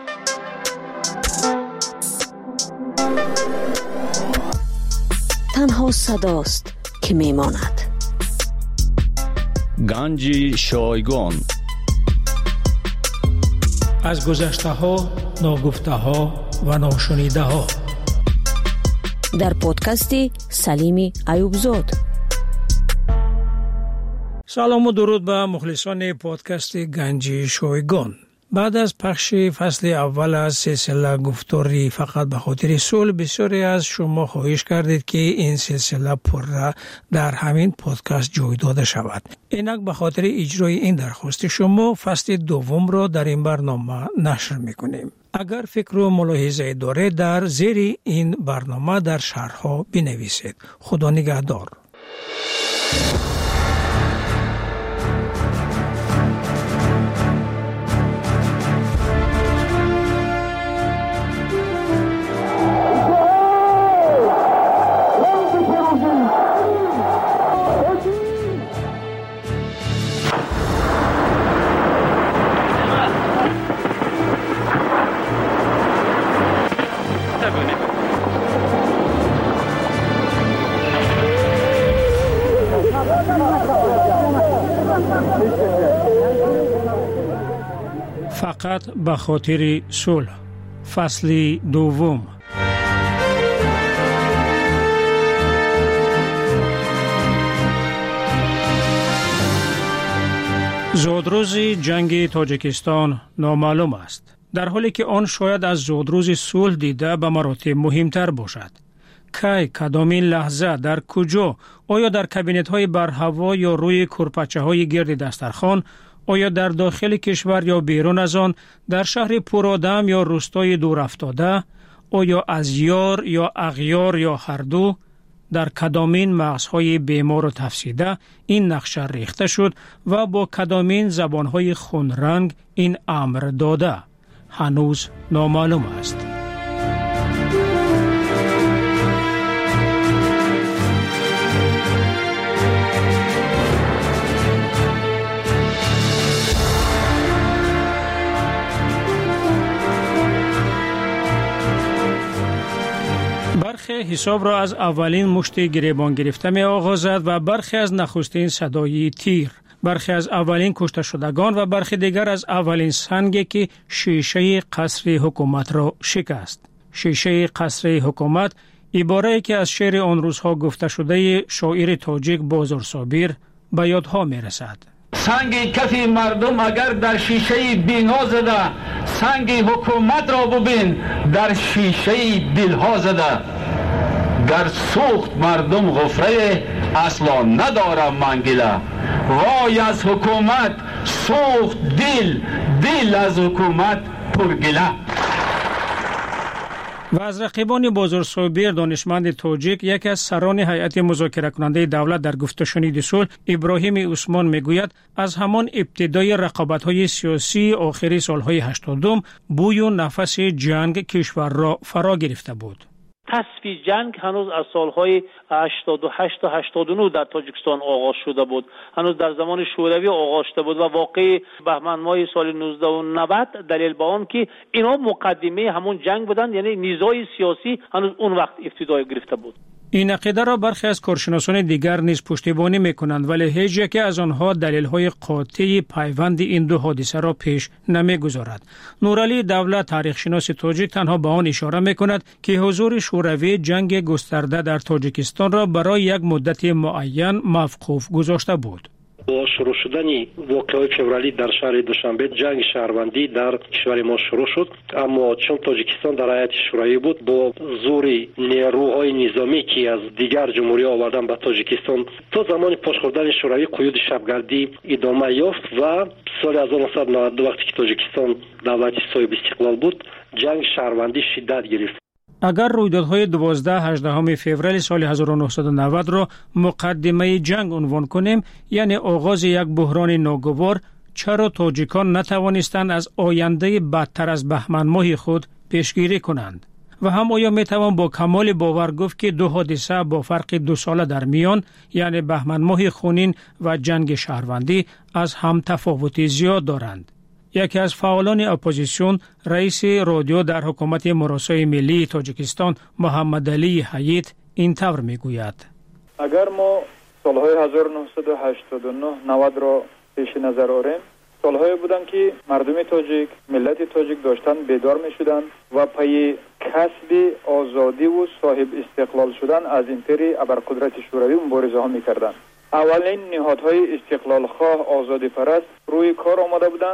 تنها صداست که می ماند. گنج شایگان از گذشته ها، ناگفته ها و ناشنیده ها در پادکست سلیم ایوبزاد. سلام و درود به مخلصان پادکست گنج شایگان. بعد از پخش فصل اول از سلسله گفتاری فقط به خاطر صلح، بسیاری از شما خواهش کردید که این سلسله پر را در همین پادکست جای داده شود. اینک به خاطر اجرای این درخواست شما فصل دوم را در این برنامه نشر میکنیم. اگر فکر و ملاحظه دارید در زیر این برنامه در شرح‌ها بنویسید. خدا نگهدار. فقط به خاطر صلح، فصل دوم. زودروز جنگ تاجیکستان نامعلوم است، در حالی که آن شاید از زودروز صلح دیده به مراتب مهمتر باشد. کی، کدامین لحظه، در کجا؟ آیا در کابینت های بر هوا یا روی کرپچه های گرد دسترخوان؟ آیا در داخل کشور یا بیرون از آن، در شهر پرآدم یا روستای دور افتاده؟ آیا از یار یا اغیار یا هر دو؟ در کدامین مغزهای بیمار و تفسیده این نقشه ریخته شد و با کدامین زبانهای خونرنگ این امر داده؟ هنوز نامعلوم است. برخی حساب را از اولین مشت گریبان گرفته می آغازد و برخی از نخستین صدای تیر، برخی از اولین کشته شدگان و برخی دیگر از اولین سنگی که شیشه قصر حکومت را شکست. شیشه قصر حکومت عباره‌ای که از شعر آن روزها گفته شده شاعر تاجیک بازار صابر به یادها می رسد. سنگ کف مردم اگر در شیشه بینا زده، سنگ حکومت را ببین در شیشه دلها زده. گر سوخت مردم غفره اصلا ندارم منگله، وای از حکومت سوخت دل، دل از حکومت پرگله. و از رقیبان بازار صابر دانشمند تاجیک یکی از سران هیئت مذاکره کننده دولت در گفته شنید صلح ابراهیم عثمان میگوید از همان ابتدای رقابت‌های سیاسی آخری سالهای هشتادم بوی و نفس جنگ کشور را فرا گرفته بود. تصفیه جنگ هنوز از سالهای هشتاد و هشت تا هشتاد و نه در تاجیکستان آغاز شده بود. هنوز در زمان شوروی آغاز شده بود و واقع بهمن ماه سال نوزده و نود دلیل به آن که اینا مقدمه همون جنگ بودند، یعنی نیزای سیاسی هنوز اون وقت ابتدای گرفته بود. این عقیده را برخی از کارشناسان دیگر نیز پشتیبانی می‌کنند، ولی هیچ یک از آنها دلیل‌های قاطع پیوند این دو حادثه را پیش نمی‌گذارد. نورعلی دولت تاریخ‌شناس تاجیک تنها به آن اشاره می‌کند که حضور شوروی جنگ گسترده در تاجیکستان را برای یک مدت معین موقوف گذاشته بود. با شروع شدن واقعه فوریه در شهر دوشنبه جنگ شهروندی در کشور ما شروع شد، اما چون تاجیکستان در هیئت شورایی بود با زور نیروهای نظامی که از دیگر جمهوری آوردن به تاجیکستان تا زمان پاش خوردن شوروی قیود شبگردی ادامه یافت و سال هزار و نهصد و نود و دو وقتی که تاجیکستان دولت صاحب استقلال بود جنگ شهروندی شدت گرفت. اگر رویدادهای دوازده هجدهم فوریه سال هزار و نهصد و نود را مقدمه جنگ عنوان کنیم، یعنی آغاز یک بحران ناگوار، چرا تاجیکان نتوانستند از آینده بدتر از بهمن ماه خود پیشگیری کنند؟ و هم آیا میتوان با کمال باور گفت که دو حادثه با فرق دو ساله در میان، یعنی بهمن ماه خونین و جنگ شهروندی، از هم تفاوتی زیاد دارند؟ یکی از فعالان اپوزیسیون، رئیس رادیو در حکومت مراسای ملی تاجیکستان محمد علی حییت این طور میگوید: اگر ما سالهای هزار و نهصد و هشتاد و نه نود را پیش نظر آوریم، سالهایی بودند که مردم تاجیک، ملت تاجیک داشتن بیدار می شدند و پای کسب آزادی و صاحب استقلال شدن از امپری ابرقدرت شوروی مبارزه ها می کردند. اولین نهادهای استقلال خواه آزادی پرست روی کار آمده بودند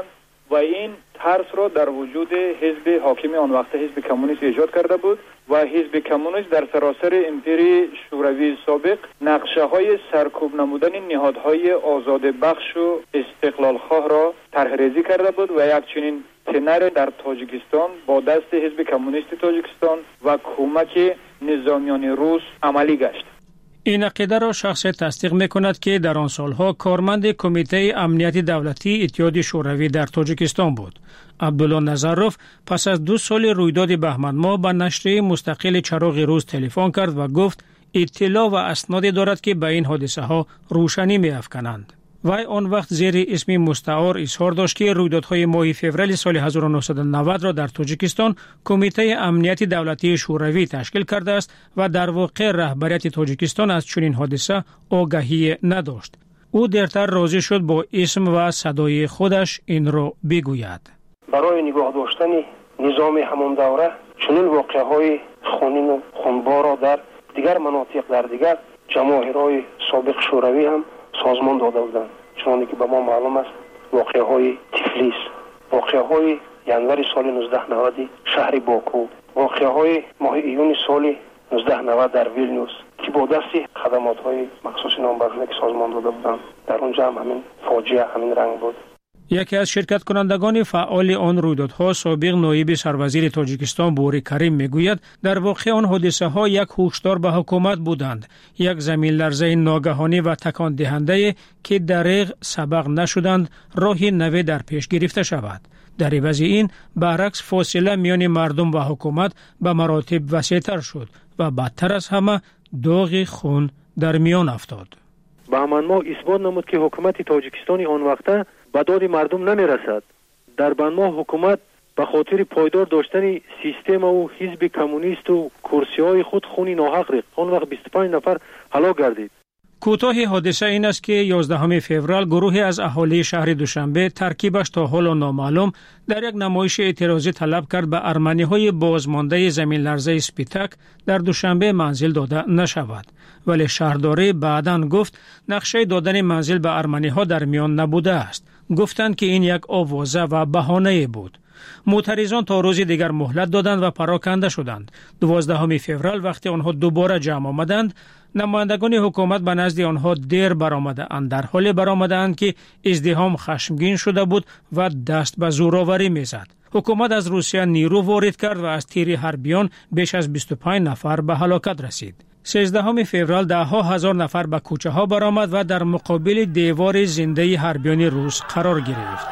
و این ترس را در وجود حزب حاکم آن وقت حزب کمونیست ایجاد کرده بود و حزب کمونیست در سراسر امپری شوروی سابق نقشه های سرکوب نمودن نهادهای آزاد بخش و استقلال خواه را طرح ریزی کرده بود و یک چنین تنر در تاجیکستان با دست حزب کمونیست تاجیکستان و کمک نظامیان روس عملی گشت. این عقیده را شخص تصدیق می‌کند که در آن سالها کارمند کمیته امنیت دولتی اتحاد شوروی در تاجیکستان بود. عبدالله نظروف پس از دو سال رویداد بهمن ماه به نشریه مستقل چراغ روز تلفن کرد و گفت اطلاع و اسنادی دارد که به این حادثه ها روشنی می‌افکنند. وی آن وقت زیر اسم مستعار اظهار داشت که رویدادهای ماه فوریه سال هزار و نهصد و نود را در تاجیکستان کمیته امنیت دولتی شوروی تشکیل کرده است و در واقع رهبریت تاجیکستان از چنین حادثه آگاهی نداشت. او دیرتر راضی شد با اسم و صدای خودش این را بگوید. برای نگاه داشتن نظام همان دوره چنین واقعه‌های خونین و خونبار را در دیگر مناطق در دیگر جماهیرهای سابق شوروی هم سازمان داده بودند. چون که به ما معلوم است واقعه‌های تیفلیس، واقعه‌های ینوری سال نوزده نود شهر باکو، واقعه‌های ماه ایون سال نوزده نود در ویلنیوس که با دست خدمات‌های مخصوص نامبرانه که سازمان داده بودند در اونجا هم همین فاجعه همین رنگ بود. یکی از شرکت کنندگان فعال آن رویدادها سابق نایب سروزیر تاجیکستان بوری کریم میگوید در واقع آن حادثه ها یک هشدار به حکومت بودند، یک زمین لرزه ناگهانی و تکان دهنده که دریغ سبق نشدند راهی نوی در پیش گرفته شود. در عوض این برعکس فاصله میان مردم و حکومت به مراتب وسیع‌تر شد و بدتر از همه داغ خون در میان افتاد. بهمن ماه اثبات نمود که حکومت تاجیکستان آن وقته به داد مردم نمی رسد. در بهمن ماه حکومت به خاطر پایدار داشتن سیستم و حزب کمونیست و کرسی های خود خونی ناحق ریخت. آن وقت بیست و پنج نفر هلاک گردید. کوتاه حادثه این است که یازدهم فوریه گروهی از اهالی شهر دوشنبه ترکیبش تا حال نامعلوم در یک نمایش اعتراضی طلب کرد به ارمنی‌های بازمانده زمین لرزه اسپیتک در دوشنبه منزل داده نشود. ولی شهرداری بعداً گفت نقشه دادن منزل به ارمنی‌ها در میان نبوده است. گفتند که این یک آوازه و بهانه بود. معترضان تا روز دیگر مهلت دادند و پراکنده شدند. دوازدهم فوریه وقتی آنها دوباره جمع آمدند، نمایندگان حکومت به نزد آنها دیر برآمده اند. در حال برآمدند که ازدحام خشمگین شده بود و دست به زورآوری میزد. حکومت از روسیه نیرو وارد کرد و از تیر حربیان بیش از بیست و پنج نفر به هلاکت رسید. سیزدهم فوریه ده ها هزار نفر به کوچه ها برآمد و در مقابل دیوار زنده حربیان روس قرار گرفت.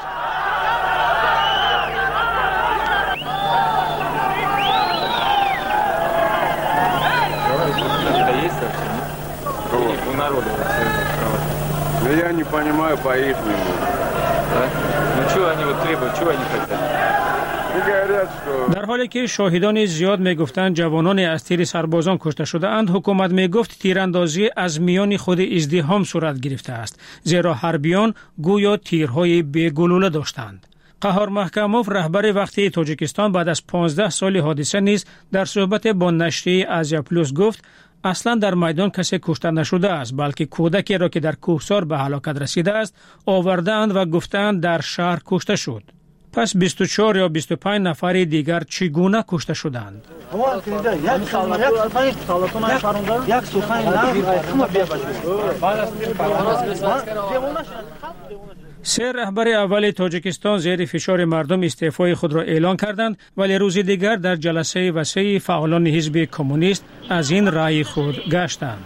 Я не понимаю по-ихнему. Ну что они вот требуют, чего они хотят? در حالی که شاهدان زیاد میگفتند جوانان از تیر سربازان کشته شده اند، حکومت میگفت تیراندازی از میان خود ازدحام صورت گرفته است، زیرا حربیان گویا تیرهای بی‌گلوله داشتند. قهار محکموف رهبر وقتی تاجیکستان بعد از پانزده سال حادثه نیز در صحبت با نشریه آزیا پلوس گفت اصلا در میدان کسی کشته نشده است، بلکه کودکی را که در کوهسار به هلاکت رسیده است آوردند و گفتند در شهر کشته شد. پس بیست و چهار یا بیست و پنج نفر دیگر چگونه کشته شدند؟ سه رهبر اول تاجیکستان زیر فشار مردم استعفای خود را اعلان کردند، ولی روز دیگر در جلسه وسیع فعالان حزب کمونیست از این رأی خود گشتند.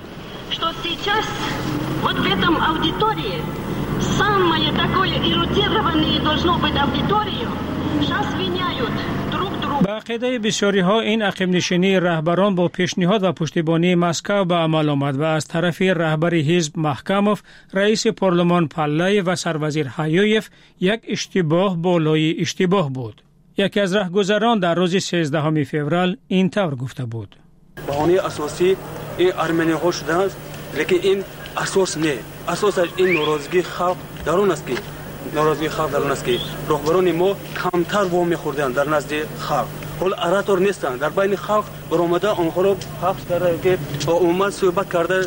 Самое такое эрудированное должно быть аудиторию. Сейчас виняют друг друга. با عقیده بسیاری ها این عقب نشینی رهبران با پیشنهاد و پشتیبانی مسکو به عمل آمد و از طرف رهبر حزب محکموف، رئیس پارلمان پلای و سروزیر هایویف یک اشتباه بالای اشتباه بود. یکی از راهگذران در روز سیزدهم فوریه این طور گفته بود: بهانه اساسی این ارمنی ها شده است، لیکن این اساس نه. اساس این ناراضگی خلق درون است که ناراضگی خلق درون است که رهبران ما کمتر وام می‌خوردند در نزد خلق. حال اراتور نیستن در بین خلق برآمده آنها رو حبس کرده که عموما صحبت کرده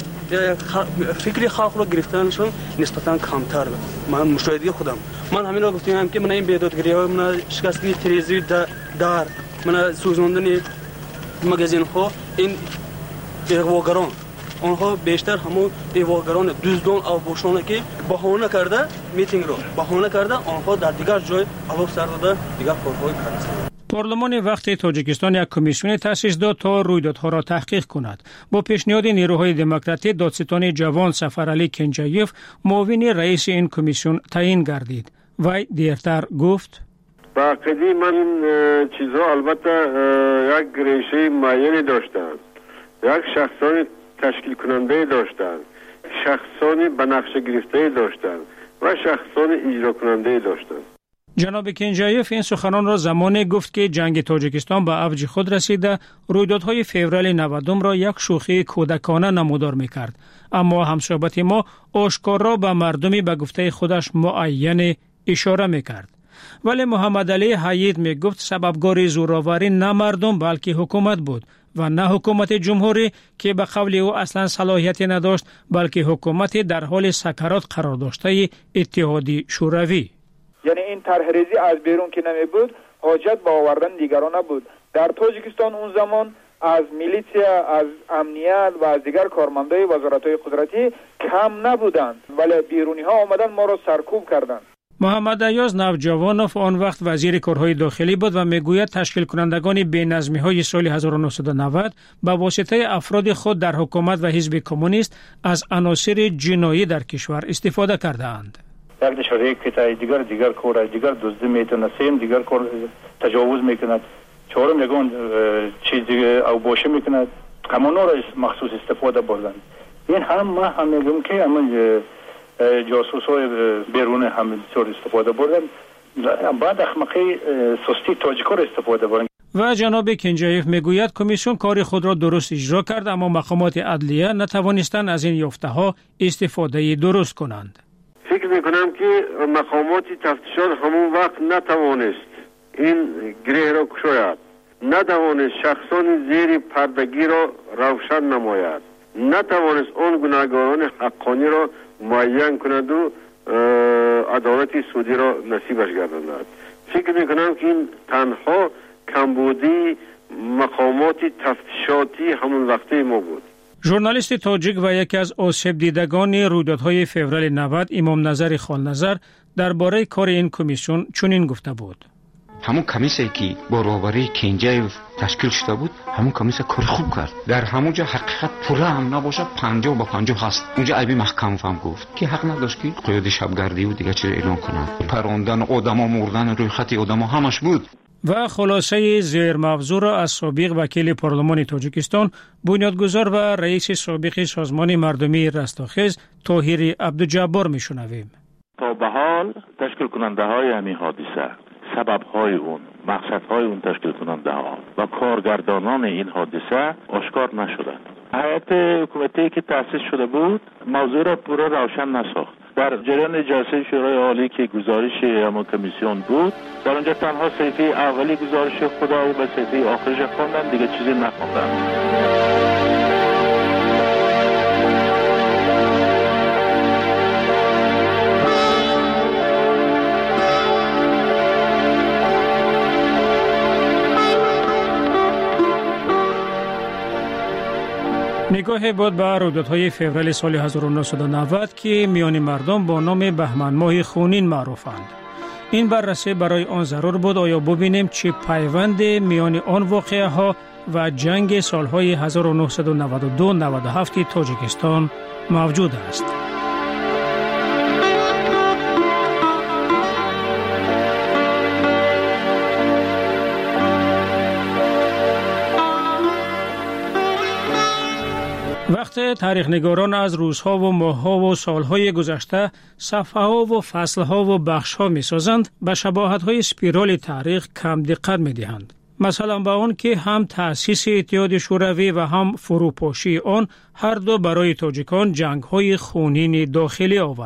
فکری خلق رو گرفتنشون نسبتا کمتر من مشاهده خودم من همین رو گفتم که من این بیدادگری ها من شکستگی تریزی در من سوزاندن مگزین ها این اغواگران آنها بیشتر همون اغواگران دزدان او بوشانه که بهانه کرده میتینگ رو بهانه کرده آنها در دیگر جای علاق سر داده دیگر کارهای کرده. پارلمان وقت تاجیکستان یک کمیسیون تأسیس داد تا رویدادها را تحقیق کند. با پیشنهاد نیروهای دموکراتی دادستان جوان سفرعلی کنجایف معاون رئیس این کمیسیون تعیین گردید. وی دیرتر گفت: با قدی من چیزها البته یک ریشه معینی داشتند، یک شخصان تشکیل کننده داشتند، شخصانی به نقش گرفته داشتند و شخصان اجرا کننده داشتند. جناب کنجایف این سخنان را زمانی گفت که جنگ تاجیکستان به اوج خود رسیده رویدادهای فوریه نود را یک شوخی کودکانه نمودار می‌کرد، اما همصحبت ما آشکارا به مردمی به گفته خودش معین اشاره می‌کرد. ولی محمد علی حیید میگفت سببگار زوراوری نه مردم بلکه حکومت بود و نه حکومت جمهوری که به قول او اصلا صلاحیتی نداشت بلکه حکومت در حال سکرات قرار داشته اتحادیه شوروی. یعنی این طرح ریزی از بیرون که نمی بود حاجت به آوردن دیگران نبود. در تاجیکستان اون زمان از میلیسیا، از امنیت و از دیگر کارمندای وزارت‌های قدرتی کم نبودند ولی بیرونی ها آمدن ما را سرکوب کردند. محمد ایاز نوجوانوف آن وقت وزیر کارهای داخلی بود و میگوید تشکیل کنندگان بی‌نظمی های سال هزار و نهصد و نود به واسطه افراد خود در حکومت و حزب کمونیست از عناصر جنایی در کشور استفاده کردند. یک دشوری که دیگر دیگر کار دیگر دزدی میتونه، سیم دیگر کار تجاوز میکند، چهارم یگان چیزی او باشه میکند، همونا را مخصوص استفاده بردند. این هم ما هم میگم که عمل جاسوسای بیرون هم بسیار استفاده بردن، بعد اخمقی سستی تاجیکا را استفاده بردن. و جناب کنجایف میگوید کمیسیون کار خود را درست اجرا کرد اما مقامات عدلیه نتوانستند از این یافته ها استفاده درست کنند. فکر میکنم که مقامات تفتیشات همون وقت نتوانست این گره را کشاید، نتوانست شخصان زیر پردگی را روشن نماید، نتوانست آن گناهکاران حقانی را معین کند و عدالت سودی را نصیبش گرداند. فکر میکنم که این تنها کمبودی مقامات تفتیشاتی همون وقته ما بود. ژورنالیست تاجیک و یکی از آسیب دیدگان رویدادهای فوریه نود امام نظر خالنظر درباره کار این کمیسیون چنین گفته بود: همون کمیسیونی که با راهبری کنجایف تشکیل شده بود همون کمیسیون کار خوب کرد. در همونجا حقیقت پوره هم نباشه پنجاه با پنجاه هست. اونجا عیبی محکم هم گفت که حق نداشت که قیادی شبگردی و دیگه چیز اعلان کنند. پراندن آدما، مردن روی خط آدما همش بود. و خلاصه زیر موضوع را از سابق وکیل پارلمان تاجیکستان، بنیادگذار و رئیس سابق سازمان مردمی رستاخیز طاهر عبدالجبار میشنویم. تا به حال تشکیل کننده های همین حادثه، سبب های اون، مقصد های اون تشکیل کننده ها و کارگردانان این حادثه آشکار نشدند. هیئت حکومتی که تأسیس شده بود موضوع را پورا روشن نساخت. در جریان جلسه شورای عالی که گزارش همون کمیسیون بود در اونجا تنها صفحه اولی گزارش خدا و به صفحه آخرش خواندن، دیگه چیزی نخواندن. نگاه بود به رویدادهای فوریه سال هزار و نهصد و نود که میان مردم با نام بهمن ماه خونین معروفند. این بررسی برای آن ضرور بود آیا ببینیم چه پیوند میان آن واقعه ها و جنگ سالهای هزار و نهصد و نود و دو نود و هفت تاجیکستان موجود است. وقت تاریخ نگاران از روزها و ماهها و سالهای گذشته صفحه‌ها و فصلها و بخشها می سازند، به شباهت‌های اسپیرال تاریخ کم دقت می دهند. مثلا به آن که هم تأسیس اتحاد شوروی و هم فروپاشی آن هر دو برای تاجیکان جنگ‌های خونین داخلی آورد.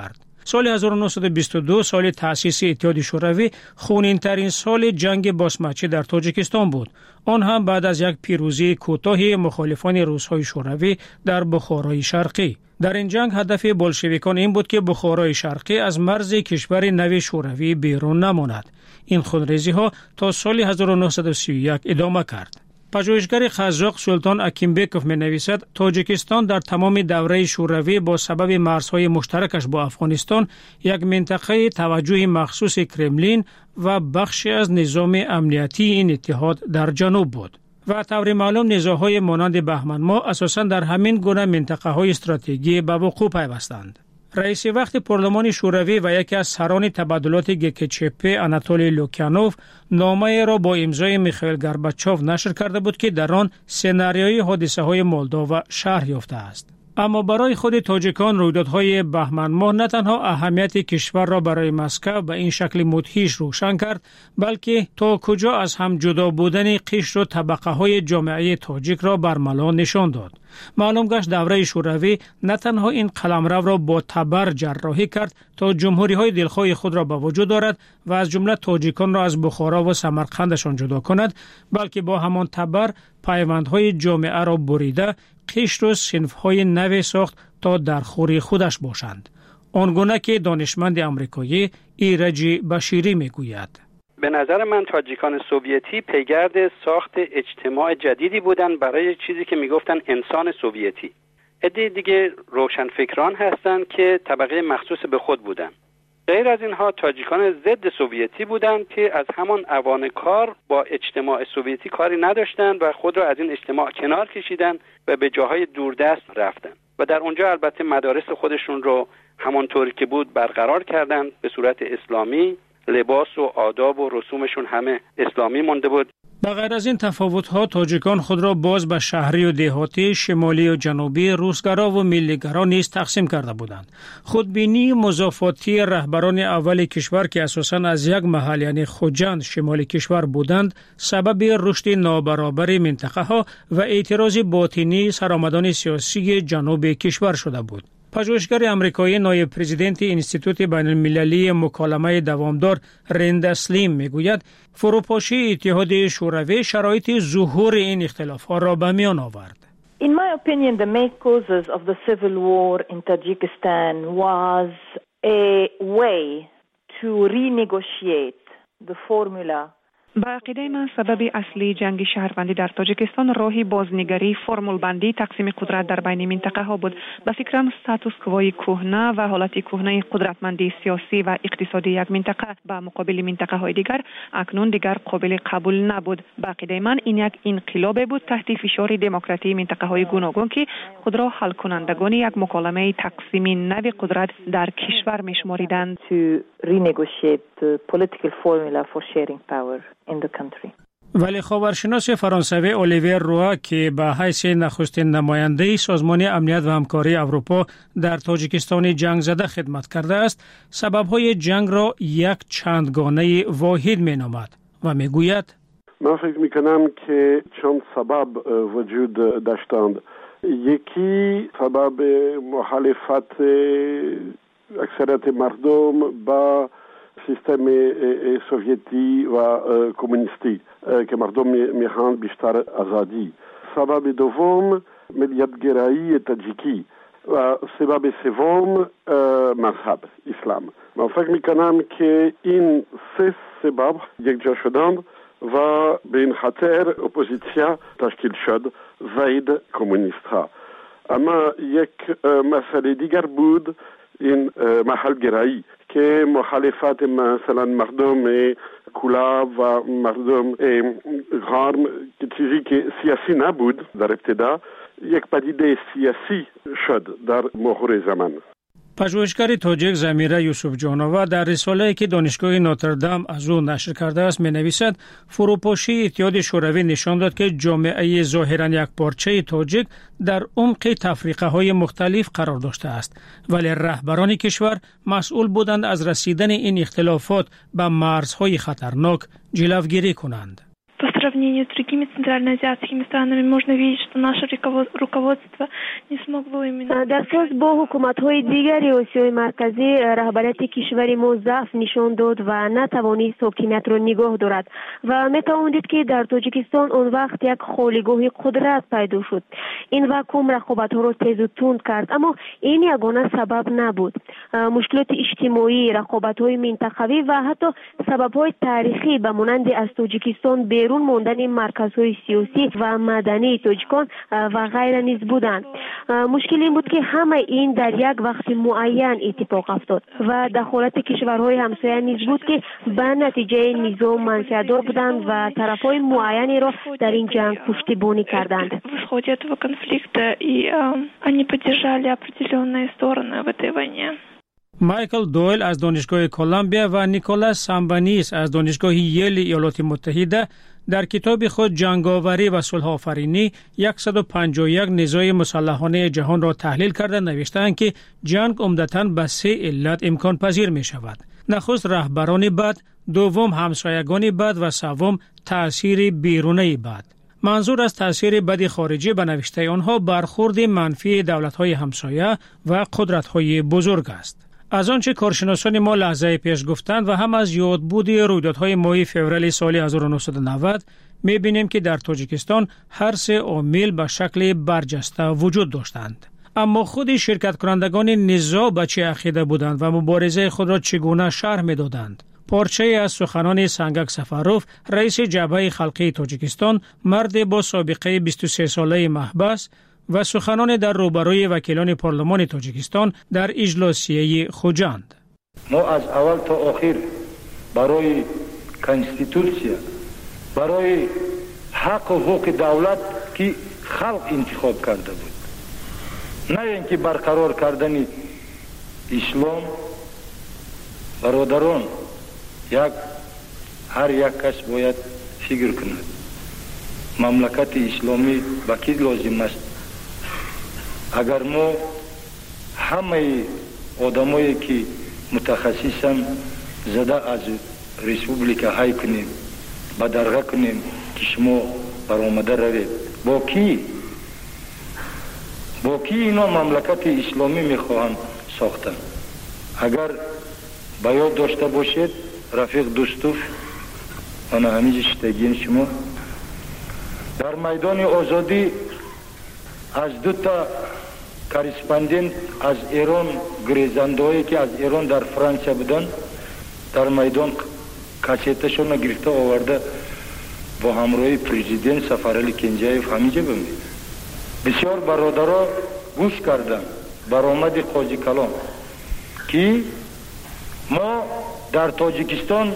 سال هزار و نهصد و بیست و دو سال تأسیس اتحاد شوروی خونین ترین سال جنگ باسمچی در تاجیکستان بود. آن هم بعد از یک پیروزی کوتاه مخالفان روس‌های شوروی در بخارای شرقی. در این جنگ هدف بولشویکان این بود که بخارای شرقی از مرز کشور نو شوروی بیرون نماند. این خونریزی ها تا سال هزار و نهصد و سی و یک ادامه کرد. پژوهشگر قزاق سلطان اکیمبکوف می نویسد تاجیکستان در تمام دوره شوروی با سبب مرزهای مشترکش با افغانستان یک منطقه توجه مخصوص کرملین و بخشی از نظام امنیتی این اتحاد در جنوب بود. و طور معلوم نزاع‌های مانند بهمن ماه اساساً در همین گونه منطقه‌های استراتژیکی به وقوع پیوستند. رئیس وقت پارلمان شوروی و یکی از سران تبادلات گکچپ آناتولی لوکیانوف نامه را با امضای میخائیل گورباچوف نشر کرده بود که در آن سناریوی حادثه‌های مولداوا شرح یافته است. اما برای خود تاجیکان رویدادهای بهمن ماه نه تنها اهمیت کشور را برای مسکو به این شکل مدهش روشن کرد، بلکه تا کجا از هم جدا بودن قشر و طبقه های جامعه تاجیک را برملا نشان داد. معلوم گشت دوره شوروی نه تنها این قلمرو را با تبر جراحی کرد تا جمهوری های دلخواه خود را به وجود دارد و از جمله تاجیکان را از بخارا و سمرقندشان جدا کند، بلکه با همان تبر پیوندهای جامعه را بریده قشر و صنف‌های نو ساخت تا در خوری خودش باشند. آنگونه که دانشمند آمریکایی ایرج بشیری میگوید: به نظر من تاجیکان سوویتی پیگرد ساخت اجتماع جدیدی بودند برای چیزی که میگفتن انسان سوویتی. عده دیگه روشنفکران هستند که طبقه مخصوص به خود بودند. غیر از اینها تاجیکان ضد سوویتی بودند که از همان اوان کار با اجتماع سوویتی کاری نداشتند و خود را از این اجتماع کنار کشیدند و به جاهای دوردست رفتند و در اونجا البته مدارس خودشون رو همانطوری که بود برقرار کردند به صورت اسلامی. لباس و آداب و رسومشون همه اسلامی مونده بود. بغیر از این تفاوت‌ها تاجیکان خود را باز به شهری و دهاتی، شمالی و جنوبی، روسگرا و ملیگرا نیز تقسیم کرده بودند. خودبینی مضافاتی رهبران اول کشور که اساساً از یک محل یعنی خوجند شمال کشور بودند، سبب رشد نابرابر منطقه ها و اعتراض باطنی سرآمدان سیاسی جنوب کشور شده بود. پژوهشگر آمریکایی نایب پرزیدنت انستیتوت بین المللی مکالمه دوامدار رند اسلیم میگوید فروپاشی اتحاد شوروی شرایط ظهور این اختلاف‌ها را به میان آورد. In my opinion, the main causes of the civil war in Tajikistan was a way to renegotiate the formula. با عقیده من سبب اصلی جنگ شهروندی در تاجیکستان راهی بازنگری، فرمول بندی، تقسیم قدرت در بین منطقه ها بود. به فکرم استاتوس کوای کهنه و حالت کهنه قدرتمندی سیاسی و اقتصادی یک منطقه به مقابل منطقه های دیگر اکنون دیگر قابل قبول نبود. به عقیده من این یک انقلاب بود تحت فشار دموکراتی منطقه های گوناگون که خود را حل کنندگان یک مکالمه تقسیم نو قدرت در کشور می‌شماریدند. To renegotiate the political formula for sharing power in the country. ولی خبرشناس فرانسوی الیویر روا که به حیث نخستین نماینده سازمان امنیت و همکاری اروپا در تاجیکستان جنگ زده خدمت کرده است، سبب‌های جنگ را یک چندگانه واحد می‌نامد و می‌گوید: من فکر می‌کنم که چند سبب وجود داشتند. یکی سبب مخالفت اکثریت مردم با سیستم سوویتی و کمونیستی که مردم میخواهند بیشتر آزادی. سبب دوم ملیت‌گرایی تاجیکی و سبب سوم مذهب اسلام. من فکر میکنم که این سه سبب یک جا شدند و به این خاطر اپوزیسیا تشکیل شد ضد کمونیست ها. اما یک مسئله دیگر بود این محل گرایی که مخالفت مثلا مردم کولا و مردم غرم که چیزی که سیاسی نبود در ابتدا یک پدیده سیاسی شد در مرور زمان. پژوهشگر تاجیک زمیره یوسف جانوه در رساله‌ای که دانشگاه ناتردام از او نشر کرده است می‌نویسد فروپاشی اتحاد شوروی نشان داد که جامعه ظاهراً یکپارچه تاجیک در عمق تفریقه‌های مختلف قرار داشته است، ولی رهبران کشور مسئول بودند از رسیدن این اختلافات به مرزهای خطرناک جلوگیری کنند. Dos сравнению с другими центральноазиатскими странами можно видеть, что наше руководство не смогло именно... در ساز با حکومت‌های دیگری آسیای مرکزی رهبریت کشور ما ضعف نشان داد و نتوانست حاکمیت را نگاه دارد و می‌توان دید که در تاجیکستان آن وقت یک خالیگاه قدرت پیدا شد. این واکوم رقابت‌ها را تیز و تند کرد، اما این یگانه سبب نبود. مشکلات اجتماعی، رقابت‌های منطقوی و حتی سبب‌های تاریخی به مانند از تاجیکستان بیرون ماندن مرکزهای سیاسی و مدنی تاجیکان و غیره نیز بودند. مشکل این بود که همه این در یک وقت معین اتفاق افتاد و دخالت کشورهای همسایه نیز بود که به نتیجه نظام منفعت‌دار بودند و طرف‌های معینی را در این جنگ پشتیبانی کردند. В ходе этого конфликта и они поддержали определенные стороны в этой войне. مایکل دویل از دانشگاه کلمبیا و نیکولاس سامبانیس از دانشگاه ییل ایالات متحده در کتاب خود جنگاوری و صلح آفرینی صد و پنجاه و یک نزاع مسلحانه جهان را تحلیل کرده نوشتند که جنگ عمدتاً به سه علت امکان پذیر می شود. نخست رهبران بد، دوم همسایگان بد و سوم تأثیر بیرونی بد. منظور از تأثیر بد خارجی به نوشته آنها برخورد منفی دولت‌های همسایه و قدرت‌های بزرگ است. از آنچه کارشناسان ما لحظه پیش گفتند و هم از یادبود رویدادهای ماه فوریه سال هزار و نهصد و نود می‌بینیم که در تاجیکستان هر سه عامل به شکل برجسته وجود داشتند. اما خود شرکت کنندگان نزاع به چه عقیده بودند و مبارزه خود را چگونه شرح می‌دادند؟ پارچه از سخنان سنگک سفروف، رئیس جبهه خلقی تاجیکستان، مرد با سابقه بیست و سه ساله محبس و سخنان در روبروی وکیلان پارلمان تاجیکستان در اجلاسیه خوجند. ما از اول تا آخر برای کنستیتوسیا، برای حق و حقوق دولت که خلق انتخاب کرده بود، نه اینکه برقرار کردن اسلام. برادران، یک هر یک کس باید فکر کند مملکت اسلامی با کی لازم است. اگر ما همه آدمایی که متخصصن زده از ریسپوبلیکا های کنیم با درغه کنیم که شما برآمده روید، با کی با کی اینا مملکت اسلامی میخواهند ساختن؟ اگر با یاد داشته باشید رفیق دوستوف من همیشه شتگین شما در میدان آزادی از دو تا کارسپاندنت از ایران گریزندهایی که از ایران در فرانسه بودن در میدان کاسیتشون گرفته آورده با همراهی پرزیدنت سفرعلی کنجایف همینجا بمید. بسیار برادرها گوش کردن برآمد قاضی کلام که ما در تاجیکستان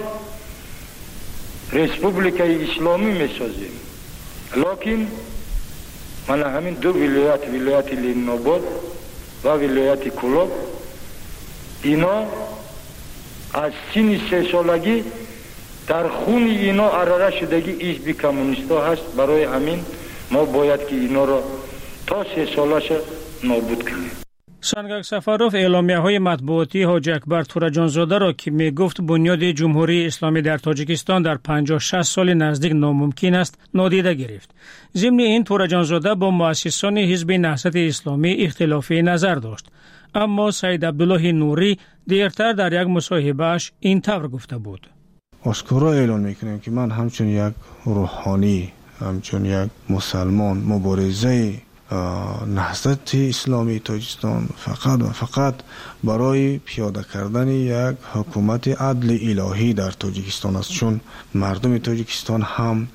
ریسپوبلیکای اسلامی میسازیم، لیکن من همین دو ولایت، ولایت لیناباد و ولایت کولاب، اینا از سن سه سالگی در خون اینا عراره شدگی حزب کمونیستا هست. برای همین ما باید که اینا را تا سه سالش نابود کنیم. سنگک سفروف اعلامیه های مطبوعاتی حاج اکبر تورجانزاده را که می گفت بنیاد جمهوری اسلامی در تاجیکستان در پنجاه شصت سال نزدیک ناممکن است نادیده گرفت. ضمن این تورجانزاده با مؤسسان حزب نهضت اسلامی اختلافی نظر داشت، اما سید عبدالله نوری دیرتر در یک مصاحبه‌اش این طور گفته بود: آشکارا اعلان میکنم که من همچون یک روحانی، همچون یک مسلمان مبارزه نهضت اسلامی تاجیکستان فقط و فقط برای پیاده کردن یک حکومت عدل الهی در تاجیکستان است، چون مردم تاجیکستان هم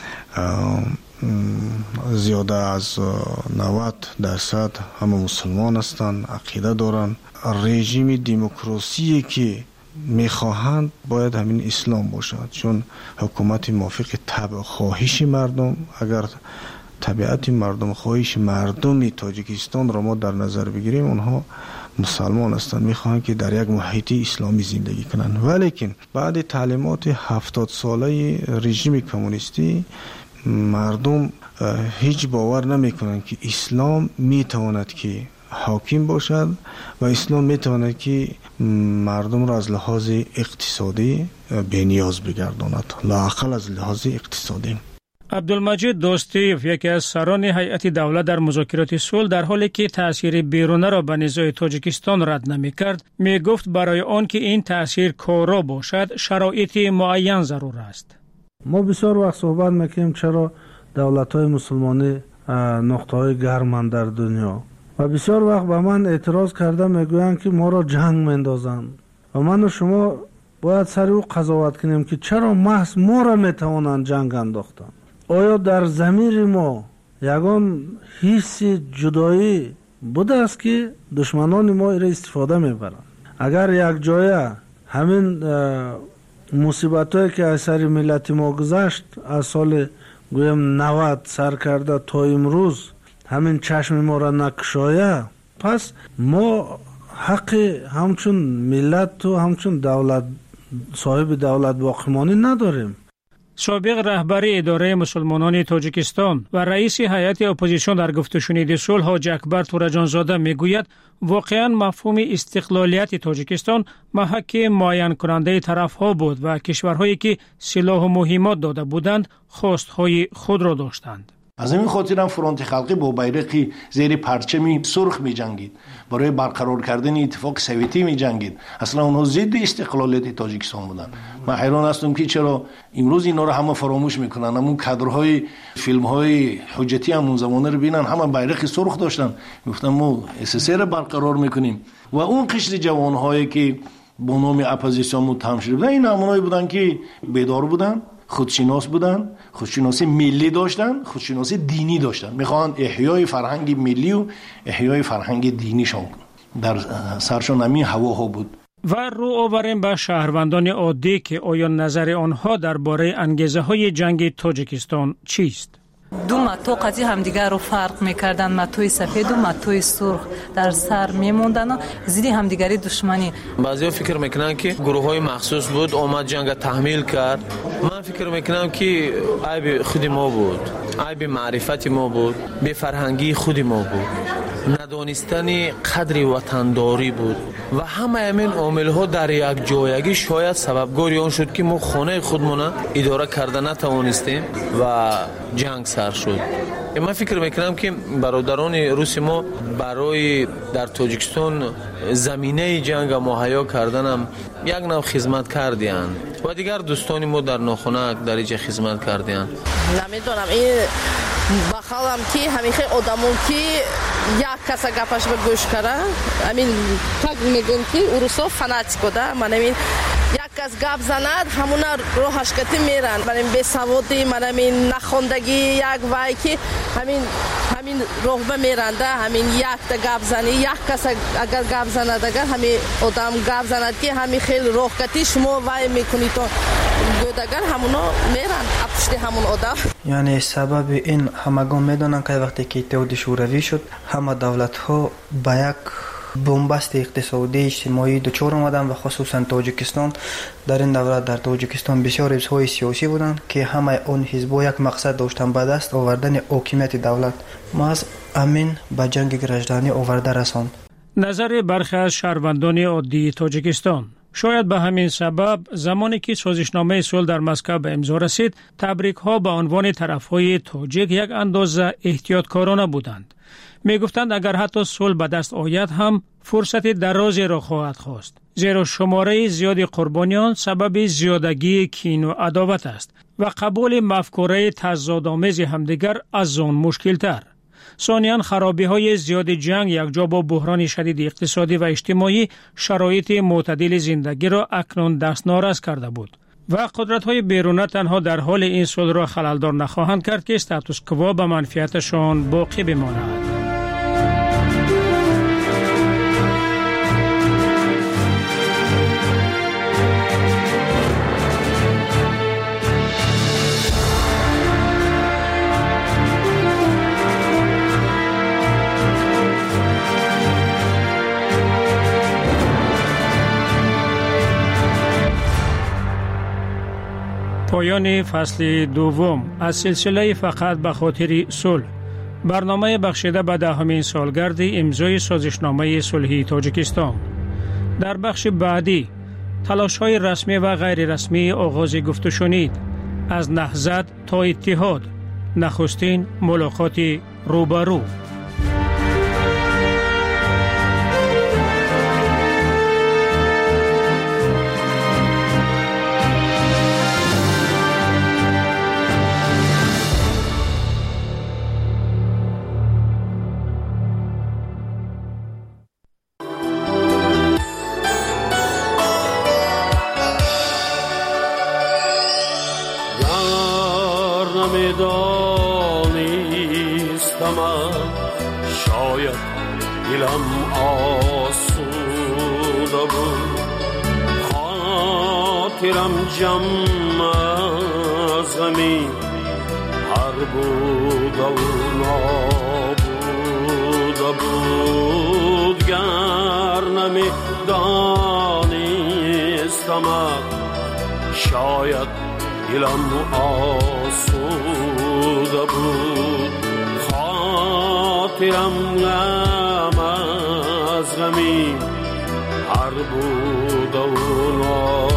زیاده از نود درصد همه مسلمان هستند، عقیده دارند. رژیم دموکراسی که میخواهند باید همین اسلام باشد، چون حکومت موافق طبع خواهش مردم. اگر طبیعت مردم خواهش مردم تاجیکستان را ما در نظر بگیریم، اونها مسلمان هستند، میخواهند که در یک محیط اسلامی زندگی کنند. ولیکن بعد تعلیمات هفتاد ساله رژیم کمونیستی مردم هیچ باور نمیکنند که اسلام میتواند که حاکم باشد و اسلام میتواند که مردم را از لحاظ اقتصادی بینیاز بگرداند، لااقل از لحاظ اقتصادی. عبدالمجید دوستیف یکی از سران هیئت دولت در مذاکرات صلح در حالی که تأثیر بیرونه را به نزاع تاجیکستان رد نمی‌کرد می‌گفت برای آن که این تأثیر کارا باشد شرایط معین ضرور است. ما بسیار وقت صحبت می‌کنیم چرا دولت‌های مسلمانی نقطه‌های گرمند در دنیا و بسیار وقت به من اعتراض کرده میگویند که ما را جنگ میندازند و من و شما باید سر او قضاوت کنیم که چرا محض ما را میتوانند جنگ انداختن. آیا در ضمیر ما یگان حس جدایی بوده است که دشمنان ما را استفاده میبرند؟ اگر یک جایه همین مصیبتایی که از سر ملت ما گذشت از سال گویم نود سر کرده تا امروز همین چشم ما را نکشایه، پس ما حق همچون ملت و همچون دولت صاحب دولت باقیمانی نداریم. سابق رهبر اداره مسلمانان تاجیکستان و رئیس هیئت اپوزیسیون در گفت و شنید صلح حاج اکبر تورجانزاده میگوید واقعا مفهوم استقلالیت تاجیکستان محک معین کننده طرفها بود و کشورهایی که سلاح و مهمات داده بودند خواستهای خود را داشتند. از این خاطر هم فرانت خلقی با بیرقی زیر پرچمی سرخ می جنگید، برای برقرار کردن اتفاق سوویتی می جنگید. اصلا اونها ضد استقلالیت تاجیکستان بودن. من حیران هستم که چرا امروز اینا رو همه فراموش میکنن. همون کادرهای فیلم های حجتی همون زمانه رو بینن، همه بیرق سرخ داشتن، میگفتن ما اس اس رو برقرار میکنیم. و اون قشر جوانهایی که با نام اپوزیسیون متهم شده بودن، این همونایی بودن که بیدار بودن، خودشناس بودن، خودشناسی ملی داشتن، خودشناسی دینی داشتن. میخوان احیای فرهنگ ملی و احیای فرهنگ دینیشون در سرشون همین هواها بود. و رو آوریم به شهروندان عادی که آیا نظر آنها درباره انگیزه های جنگ تاجیکستان چیست؟ دو متاق از همدیگر رو فرق میکردن، متوی سفید و متوی سرخ در سر میموندن و زیدی همدیگری دشمنی. بعضیا فکر میکنن که گروه های مخصوص بود آمد جنگ تحمیل کرد. من فکر میکنم که عیب خود ما بود، عیب معرفت ما بود، به فرهنگی خود ما بود، ندانستن قدر وطنداری بود و همه این عامل ها در یک جایگی شاید سببگاری آن شد که ما خانه خودمون اداره کرده نتوانستیم و جنگ سر شد. من فکر میکنم که برادران روس ما برای در تاجیکستان زمینه جنگ مهیا کردن هم یک نوع خدمت کردیان و دیگر دوستان ما در ناخنک در اینجا خدمت کردیان. نمیدونم این بخالم که همیشه آدمون که یک کس گپش به گوش کرده همین تک میگن که اروسا فناتیک بوده. من همین یک کس گپ زند همونا روحش کتی میرن. من این بیسوادی، من همین نخوندگی یک وای که همین همین روح میرنده، همین یک تا گپ زنی یک کس اگر گپ زند اگر همین آدم گپ زند که همین خیلی روح کتی شما وای میکنی تو گودگر همونا میرن پشت همون آدم. یعنی سبب این همگان میدونن که وقتی که اتحاد شوروی شد همه دولت ها با یک بنبست اقتصادی اجتماعی دچار آمدن و خصوصا تاجیکستان در این دولت در تاجیکستان بسیار حزب‌های سیاسی بودند که همه اون حزب‌ها یک مقصد داشتن، به دست آوردن حاکمیت دولت. ما از امین به جنگ گرجدانی آورده رساند. نظر برخی از شهروندان عادی تاجیکستان شاید به همین سبب زمانی که سازشنامه صلح در مسکو به امضا رسید تبریک‌ها به عنوان طرف‌های تاجیک یک اندازه احتیاطکارانه بودند. می گفتند اگر حتی صلح به دست آید هم فرصت درازی را خواهد خواست، زیرا شماره زیاد قربانیان سبب زیادگی کین و عداوت است و قبول مفکوره تضادآمیز همدیگر از آن مشکل‌تر. ثانیاً خرابی های زیاد جنگ یکجا با بحران شدید اقتصادی و اجتماعی شرایط معتدل زندگی را اکنون دستنارس کرده بود و قدرت های بیرونه تنها در حال این صلح را خللدار نخواهند کرد که استاتوس کوا به منفعتشان باقی بماند. پایان فصل دوم از سلسله فقط به خاطر صلح، برنامه بخشیده به دهمین سالگرد امضای سازشنامه صلحی تاجیکستان. در بخش بعدی تلاش‌های رسمی و غیر رسمی آغاز گفت و شنید از نهضت تا اتحاد نخستین ملاقات روبرو. شاید دلم آسوده بود، خاطرم جمع از غمی هر بوده و نابوده بود. گر نمی دانستم شاید دلم آسوده بود، خاطرم غم از غمی هر بوده و نابوده